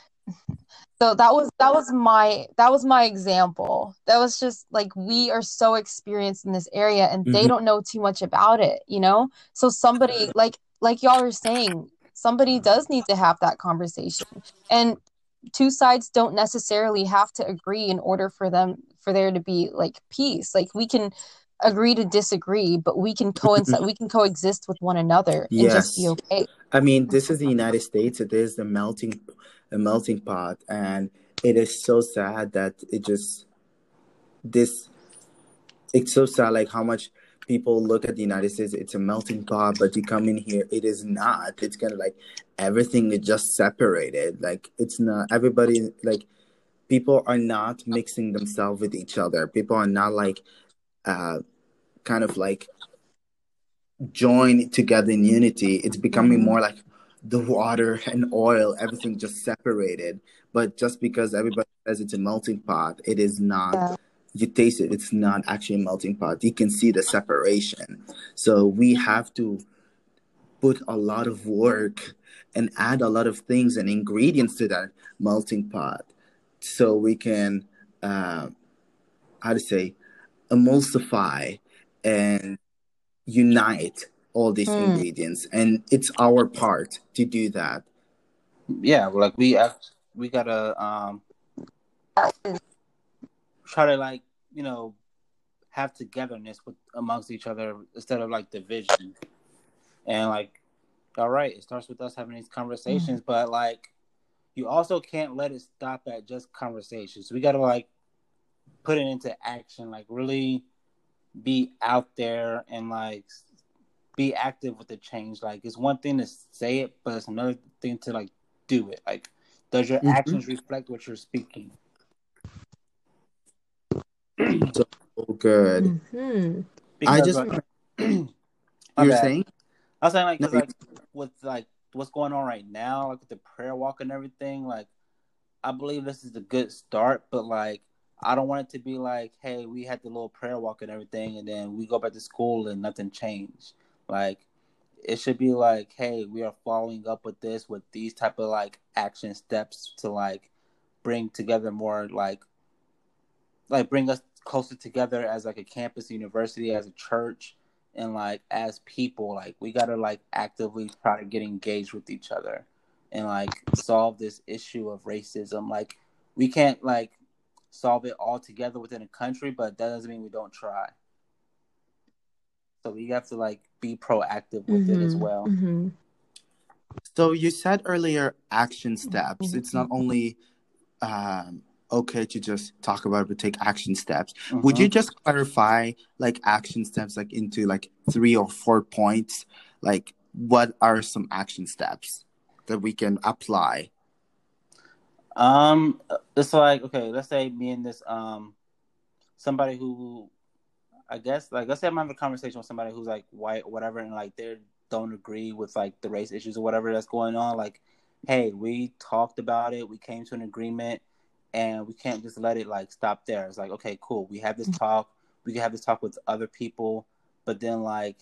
So that was that was my that was my example. That was just like, we are so experienced in this area and they Mm-hmm. don't know too much about it, you know? So somebody like like y'all are saying, somebody does need to have that conversation. And two sides don't necessarily have to agree in order for them for there to be like peace. Like, we can agree to disagree, but we can coincide we can coexist with one another and just be Yes. okay. I mean, this is the United States. It is the melting, a melting pot, and it is so sad that it just this. It's so sad, like how much people look at the United States. It's a melting pot, but you come in here, it is not. It's kind of like everything is just separated. Like it's not. Everybody, like, people are not mixing themselves with each other. People are not like, uh, kind of like join together in unity. It's becoming Mm-hmm. more like the water and oil, everything just separated. But just because everybody says it's a melting pot, it is not. Yeah. You taste it, it's not actually a melting pot. You can see the separation. So we have to put a lot of work and add a lot of things and ingredients to that melting pot so we can, uh, how to say, emulsify and unite all these Mm. ingredients, and it's our part to do that. Yeah, like we act- we gotta um try to, like, you know, have togetherness with amongst each other instead of like division. And like, all right, it starts with us having these conversations, Mm. but like, you also can't let it stop at just conversations. We gotta like put it into action, like really be out there and like be active with the change. Like, it's one thing to say it, but it's another thing to like do it. Like, does your Mm-hmm. actions reflect what you're speaking? So good. Mm-hmm. I Because just like, want my you're bad. saying I was saying like, no. cause like with like what's going on right now, like with the prayer walk and everything, like I believe this is a good start, but like I don't want it to be like, hey, we had the little prayer walk and everything, and then we go back to school and nothing changed. Like, it should be like, hey, we are following up with this with these type of like action steps to like bring together more like like bring us closer together as like a campus university, as a church, and like as people. Like, we gotta like actively try to get engaged with each other and like solve this issue of racism. Like, we can't like solve it all together within a country, but that doesn't mean we don't try. So we have to like be proactive with it as Mm-hmm. well. Mm-hmm. So you said earlier action steps. It's not Mm-hmm. only um, okay to just talk about it, but take action steps. Would Mm-hmm. you just clarify like action steps like into like three or four points? Like, what are some action steps that we can apply? Um, it's like, okay, let's say me and this um somebody who, I guess, like, let's say I'm having a conversation with somebody who's like white or whatever, and like they don't agree with like the race issues or whatever that's going on. Like, hey, we talked about it, we came to an agreement, and we can't just let it like stop there. It's like, okay, cool, we have this talk, we can have this talk with other people, but then like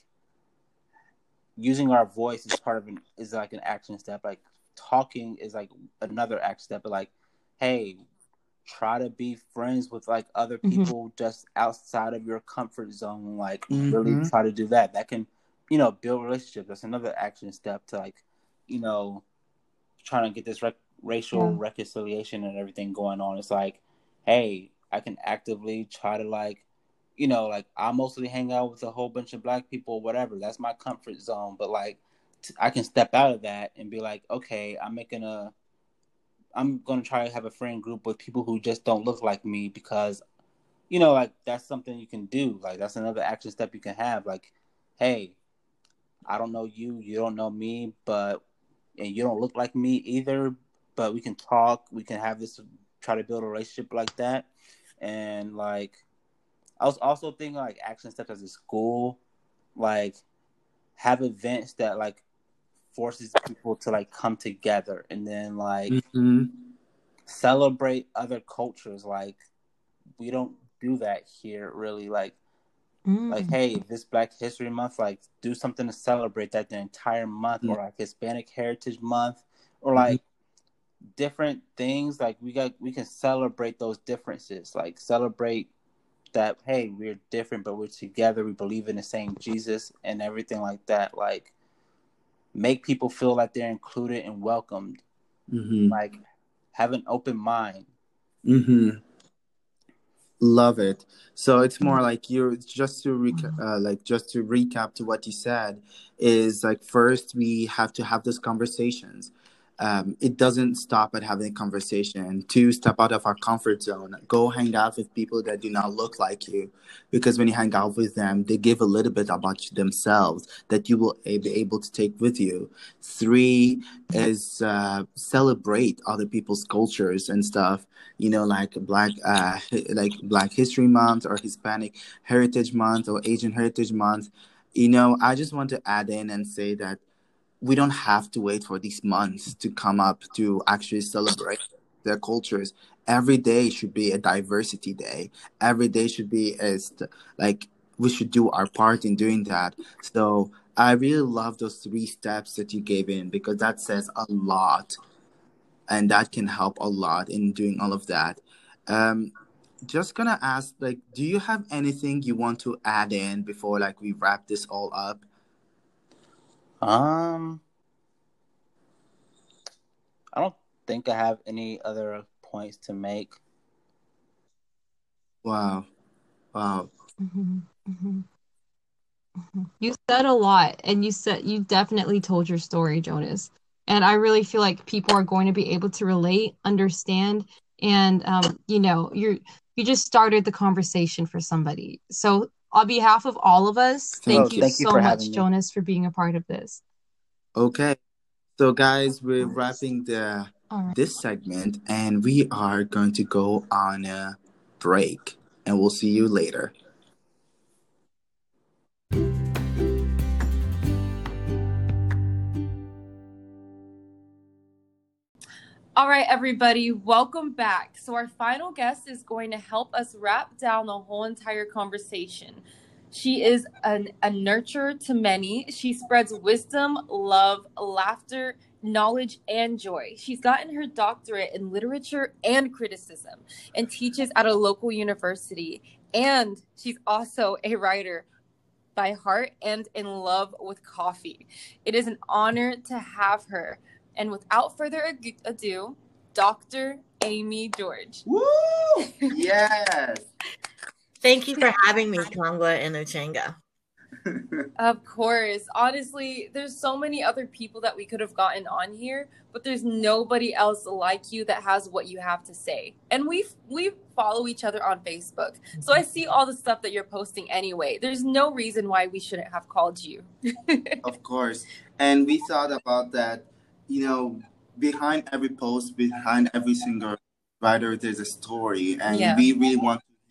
using our voice is part of an is like an action step. Like talking is like another action step. But like, hey, try to be friends with like other people mm-hmm. just outside of your comfort zone. Like mm-hmm. really try to do that. That can, you know, build relationships. That's another action step to like, you know, trying to get this rec- racial yeah. reconciliation and everything going on. It's like, hey, I can actively try to like, you know, like I mostly hang out with a whole bunch of black people or whatever. That's my comfort zone. But like, t- I can step out of that and be like, okay, I'm making a, I'm going to try to have a friend group with people who just don't look like me because, you know, like that's something you can do. Like that's another action step you can have. Like, hey, I don't know you, you don't know me, but, and you don't look like me either, but we can talk, we can have this, try to build a relationship like that. And like, I was also thinking like action steps as a school, like have events that like forces people to like come together and then like mm-hmm. celebrate other cultures. Like we don't do that here really. Like mm. like hey, this Black History Month, like do something to celebrate that the entire month, mm-hmm. or like Hispanic Heritage Month, or like mm-hmm. different things. Like we got we can celebrate those differences. Like celebrate that, hey, we're different, but we're together. We believe in the same Jesus and everything like that. Like, make people feel like they're included and welcomed. Mm-hmm. Like, have an open mind. Mm-hmm. Love it. So it's more like you're just to reca- uh, like just to recap to what you said is like first we have to have those conversations. Um, it doesn't stop at having a conversation. To step out of our comfort zone, go hang out with people that do not look like you, because when you hang out with them, they give a little bit about themselves that you will be able to take with you. Three is uh, celebrate other people's cultures and stuff. You know, like Black, uh, like Black History Month or Hispanic Heritage Month or Asian Heritage Month. You know, I just want to add in and say that we don't have to wait for these months to come up to actually celebrate their cultures. Every day should be a diversity day. Every day should be as like we should do our part in doing that. So I really love those three steps that you gave in, because that says a lot, and that can help a lot in doing all of that. Um, just gonna ask, like, do you have anything you want to add in before like we wrap this all up? Um, I don't think I have any other points to make. Wow. Wow. Mm-hmm. Mm-hmm. Mm-hmm. You said a lot, and you said you definitely told your story, Jonas. And I really feel like people are going to be able to relate, understand, and um, you know, you're you just started the conversation for somebody. So on behalf of all of us, thank oh, you thank so you much, Jonas, for being a part of this. Okay. So guys, we're wrapping the right. this segment, and we are going to go on a break, and we'll see you later. All right, everybody, welcome back. So our final guest is going to help us wrap down the whole entire conversation. She is an, a nurturer to many. She spreads wisdom, love, laughter, knowledge, and joy. She's gotten her doctorate in literature and criticism and teaches at a local university. And she's also a writer by heart and in love with coffee. It is an honor to have her. And without further ado, Doctor Amy George. Woo! Yes. Thank you for having me, Kongwa and Uchenga. Of course. Honestly, there's so many other people that we could have gotten on here, but there's nobody else like you that has what you have to say. And we we follow each other on Facebook. So I see all the stuff that you're posting anyway. There's no reason why we shouldn't have called you. Of course. And we thought about that, you know, behind every post, behind every single writer, there's a story. And yeah. we really want to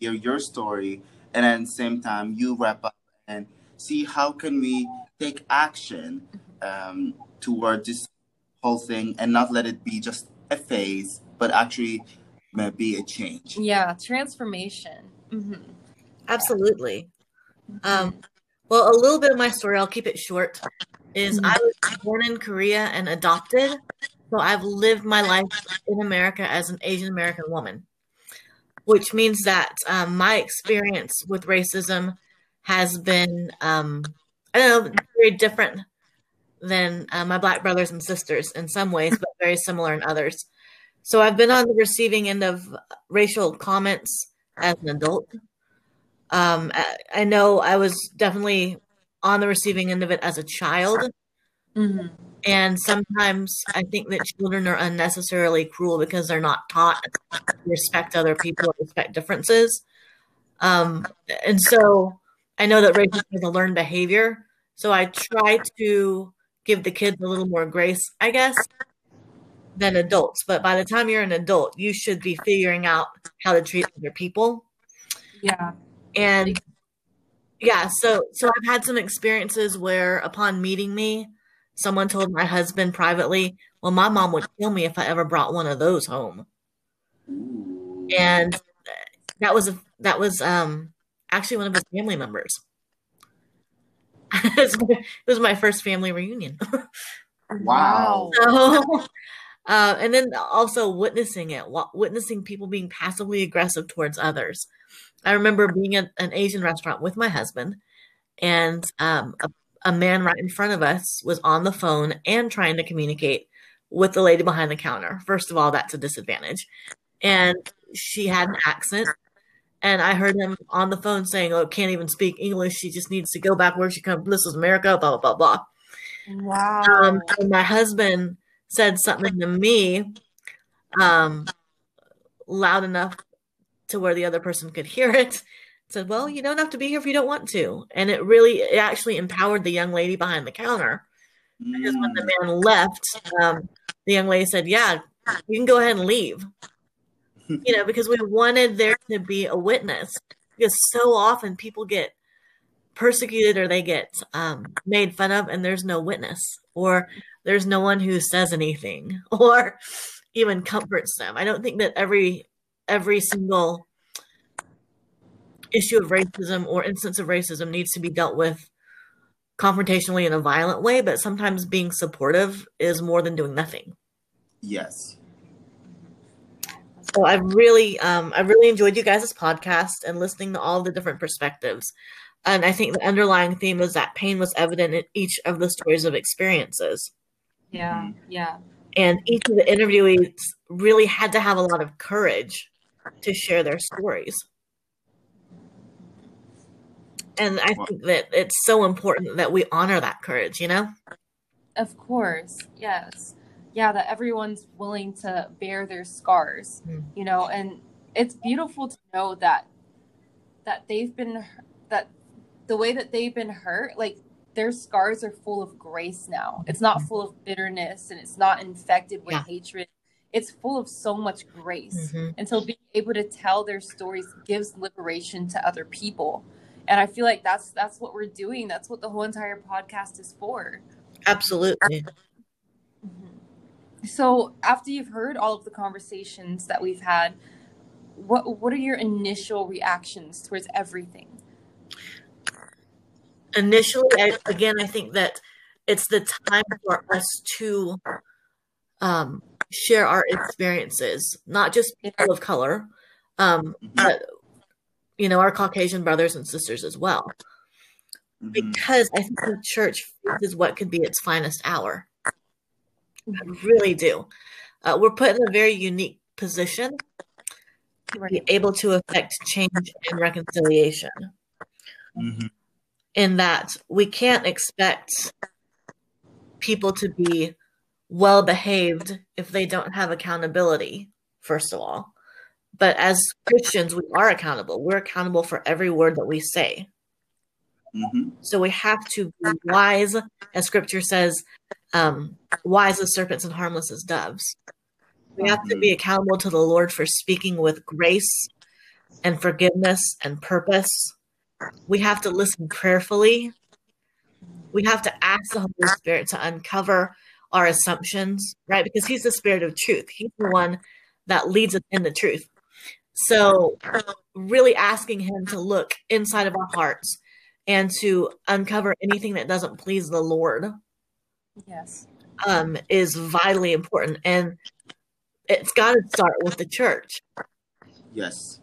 hear your story, and at the same time you wrap up and see how can we take action um, toward this whole thing and not let it be just a phase, but actually uh, be a change. Yeah, transformation. Mm-hmm. Absolutely. Um, well, a little bit of my story, I'll keep it short, is I was born in Korea and adopted. So I've lived my life in America as an Asian American woman, which means that um, my experience with racism has been, um, I don't know, very different than uh, my Black brothers and sisters in some ways, but very similar in others. So I've been on the receiving end of racial comments as an adult. Um, I, I know I was definitely on the receiving end of it as a child. Mm-hmm. And sometimes I think that children are unnecessarily cruel because they're not taught to respect other people or respect differences. Um, and so I know that racism is a learned behavior. So I try to give the kids a little more grace, I guess, than adults. But by the time you're an adult, you should be figuring out how to treat other people. Yeah. And yeah, so so I've had some experiences where upon meeting me, someone told my husband privately, well, my mom would kill me if I ever brought one of those home. And that was, a, that was um, actually one of his family members. It was my first family reunion. Wow. So, uh, and then also witnessing it, witnessing people being passively aggressive towards others. I remember being at an Asian restaurant with my husband, and um, a A man right in front of us was on the phone and trying to communicate with the lady behind the counter. First of all, that's a disadvantage. And she had an accent. And I heard him on the phone saying, oh, can't even speak English. She just needs to go back where she comes. This is America, blah, blah, blah, blah. Wow. Um, and my husband said something to me um, loud enough to where the other person could hear it. Said, well, you don't have to be here if you don't want to. And it really, it actually empowered the young lady behind the counter. Mm. Because when the man left, um, the young lady said, yeah, you can go ahead and leave. You know, because we wanted there to be a witness. Because so often people get persecuted or they get um, made fun of and there's no witness. Or there's no one who says anything or even comforts them. I don't think that every every single issue of racism or instance of racism needs to be dealt with confrontationally in a violent way, but sometimes being supportive is more than doing nothing. Yes. So I've really, um, I've really enjoyed you guys' podcast and listening to all the different perspectives. And I think the underlying theme is that pain was evident in each of the stories of experiences. Yeah, yeah. And each of the interviewees really had to have a lot of courage to share their stories. And I think that it's so important that we honor that courage, you know? Of course, yes. Yeah, that everyone's willing to bear their scars, mm. you know, and it's beautiful to know that that they've been, that the way that they've been hurt, like their scars are full of grace now. It's not full of bitterness and it's not infected with yeah. hatred. It's full of so much grace. Mm-hmm. And so being able to tell their stories gives liberation to other people. And I feel like that's that's what we're doing. That's what the whole entire podcast is for. Absolutely. Mm-hmm. So after you've heard all of the conversations that we've had, what what are your initial reactions towards everything? Initially, I, again, I think that it's the time for us to um, share our experiences, not just people of color, um, but you know, our Caucasian brothers and sisters as well. Mm-hmm. Because I think the church is what could be its finest hour. I really do. Uh, we're put in a very unique position to be able to affect change and reconciliation. Mm-hmm. In that we can't expect people to be well behaved if they don't have accountability, first of all. But as Christians, we are accountable. We're accountable for every word that we say. Mm-hmm. So we have to be wise, as Scripture says, um, wise as serpents and harmless as doves. We have mm-hmm. to be accountable to the Lord for speaking with grace and forgiveness and purpose. We have to listen prayerfully. We have to ask the Holy Spirit to uncover our assumptions, right? Because he's the Spirit of truth. He's the one that leads us in the truth. So really asking him to look inside of our hearts and to uncover anything that doesn't please the Lord. Yes. Um, is vitally important. And it's got to start with the church. Yes.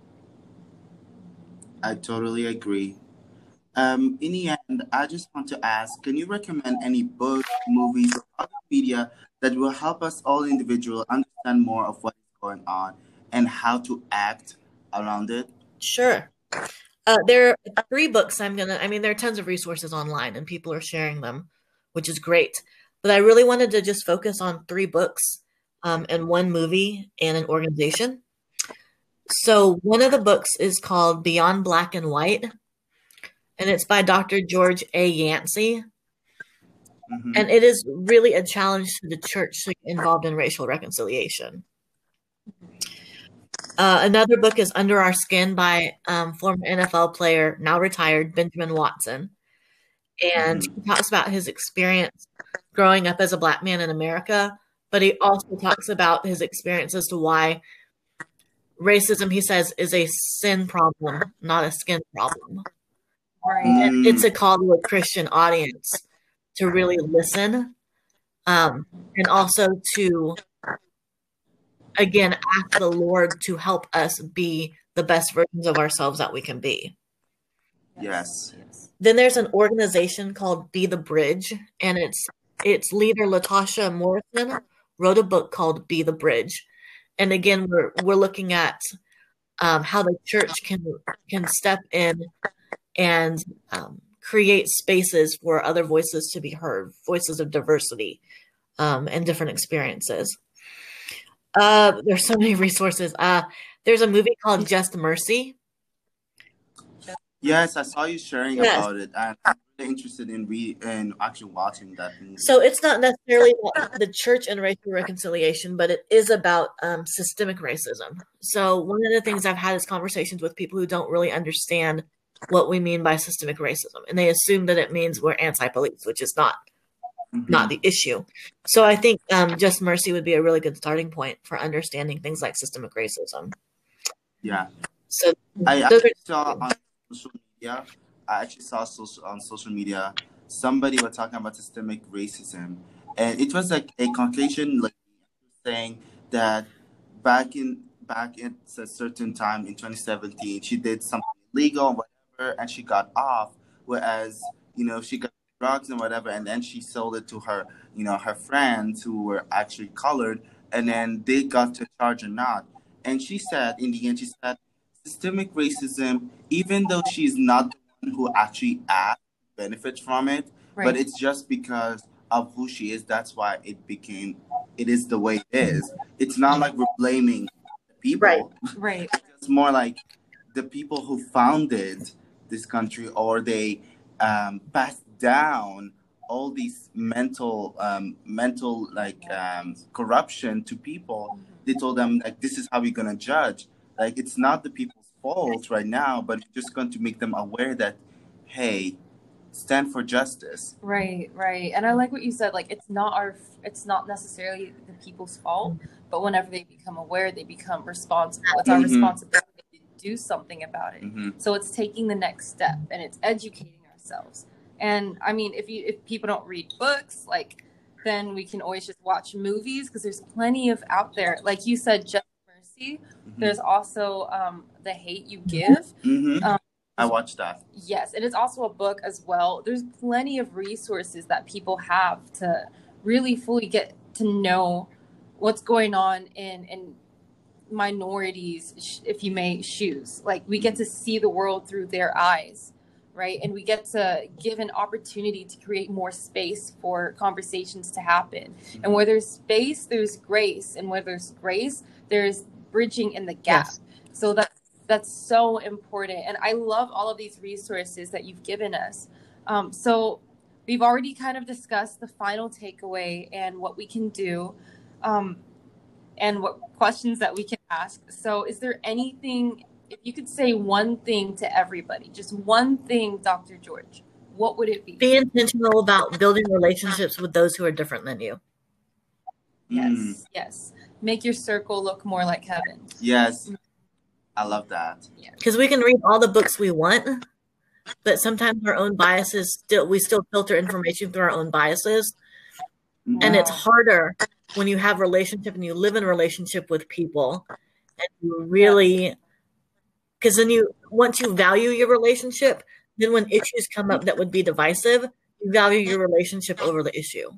I totally agree. Um, in the end, I just want to ask, can you recommend any books, movies, or other media that will help us all individuals understand more of what is going on and how to act around it? Sure. Uh, there are three books I'm going to, I mean, there are tons of resources online and people are sharing them, which is great. But I really wanted to just focus on three books um, and one movie and an organization. So one of the books is called Beyond Black and White, and it's by Doctor George A. Yancey. Mm-hmm. And it is really a challenge to the church to get involved in racial reconciliation. Uh, another book is Under Our Skin by um, former N F L player, now retired, Benjamin Watson. And mm-hmm. he talks about his experience growing up as a Black man in America, but he also talks about his experience as to why racism, he says, is a sin problem, not a skin problem. Right. And it's a call to a Christian audience to really listen um, and also to, again, ask the Lord to help us be the best versions of ourselves that we can be. Yes. Then there's an organization called Be the Bridge, and its its leader, Latasha Morrison, wrote a book called Be the Bridge. And again, we're we're looking at um, how the church can can step in and um, create spaces for other voices to be heard, voices of diversity um, and different experiences. Uh, there's so many resources. Uh, there's a movie called Just Mercy. Yes, I saw you sharing yes. about it. I'm really interested in re in actually watching that movie. So it's not necessarily the church and racial reconciliation, but it is about um, systemic racism. So one of the things I've had is conversations with people who don't really understand what we mean by systemic racism, and they assume that it means we're anti-police, which is not mm-hmm. not the issue. So I think um, Just Mercy would be a really good starting point for understanding things like systemic racism. Yeah. So I actually saw on social media. I actually saw social, on social media somebody was talking about systemic racism, and it was like a Caucasian lady saying that back in back at a certain time in twenty seventeen, she did something illegal, whatever, and she got off. Whereas you know she got drugs and whatever, and then she sold it to her you know her friends who were actually colored, and then they got to charge or not. And she said in the end, she said, systemic racism, even though she's not the one who actually acts, benefits from it, right. but it's just because of who she is. That's why it became, it is the way it is. It's not like we're blaming the people. Right, right. It's more like the people who founded this country, or they um, passed down all these mental, um, mental like um, corruption to people. They told them like, this is how we're gonna judge. Like, it's not the people's fault right now, but it's just going to make them aware that, hey, stand for justice. Right, right. And I like what you said. Like, it's not our, it's not necessarily the people's fault, but whenever they become aware, they become responsible. It's our mm-hmm. responsibility to do something about it. Mm-hmm. So it's taking the next step, and it's educating ourselves. And I mean, if you if people don't read books, like, then we can always just watch movies, because there's plenty of out there. Like you said, Just Mercy. Mm-hmm. There's also um, The Hate You Give. Mm-hmm. Um, I watched that. Yes, and it's also a book as well. There's plenty of resources that people have to really fully get to know what's going on in in minorities, if you may, shoes. Like, we get to see the world through their eyes, right? And we get to give an opportunity to create more space for conversations to happen. Mm-hmm. And where there's space, there's grace. And where there's grace, there's bridging in the gap. Yes. So that's that's so important. And I love all of these resources that you've given us. Um, so we've already kind of discussed the final takeaway and what we can do, um, and what questions that we can ask. So is there anything if you could say one thing to everybody, just one thing, Doctor George, what would it be? Be intentional about building relationships with those who are different than you. Yes, Mm. yes. Make your circle look more like heaven. Yes. I love that. Because we can read all the books we want, but sometimes our own biases still we still filter information through our own biases. Mhm. And it's harder when you have relationship and you live in a relationship with people and you really because then you once you value your relationship, then when issues come up that would be divisive, you value your relationship over the issue.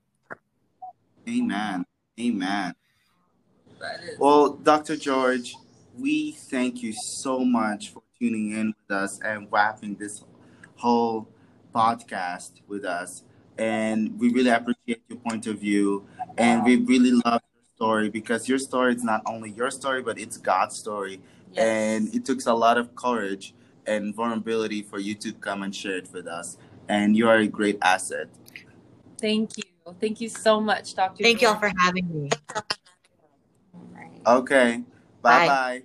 Amen. Amen. Well, Doctor George, we thank you so much for tuning in with us and wrapping this whole podcast with us. And we really appreciate your point of view. And we really love your story because your story is not only your story, but it's God's story. Yes. And it took a lot of courage and vulnerability for you to come and share it with us. And you are a great asset. Thank you. Thank you so much, Doctor Thank George. y'all for having me. Okay. Bye-bye.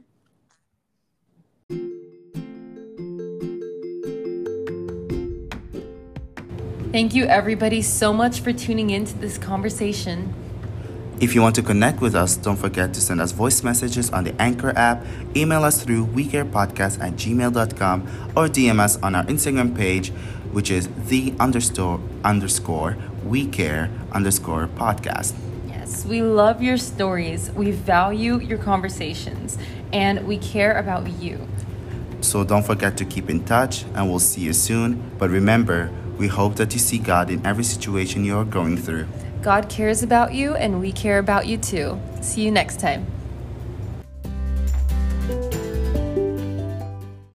Thank you, everybody, so much for tuning in to this conversation. If you want to connect with us, don't forget to send us voice messages on the Anchor app, email us through wecarepodcast at gmail dot com, or D M us on our Instagram page, which is the underscore underscore we care underscore podcast. Yes, we love your stories. We value your conversations, and we care about you. So don't forget to keep in touch, and we'll see you soon. But remember, we hope that you see God in every situation you are going through. God cares about you, and we care about you too. See you next time.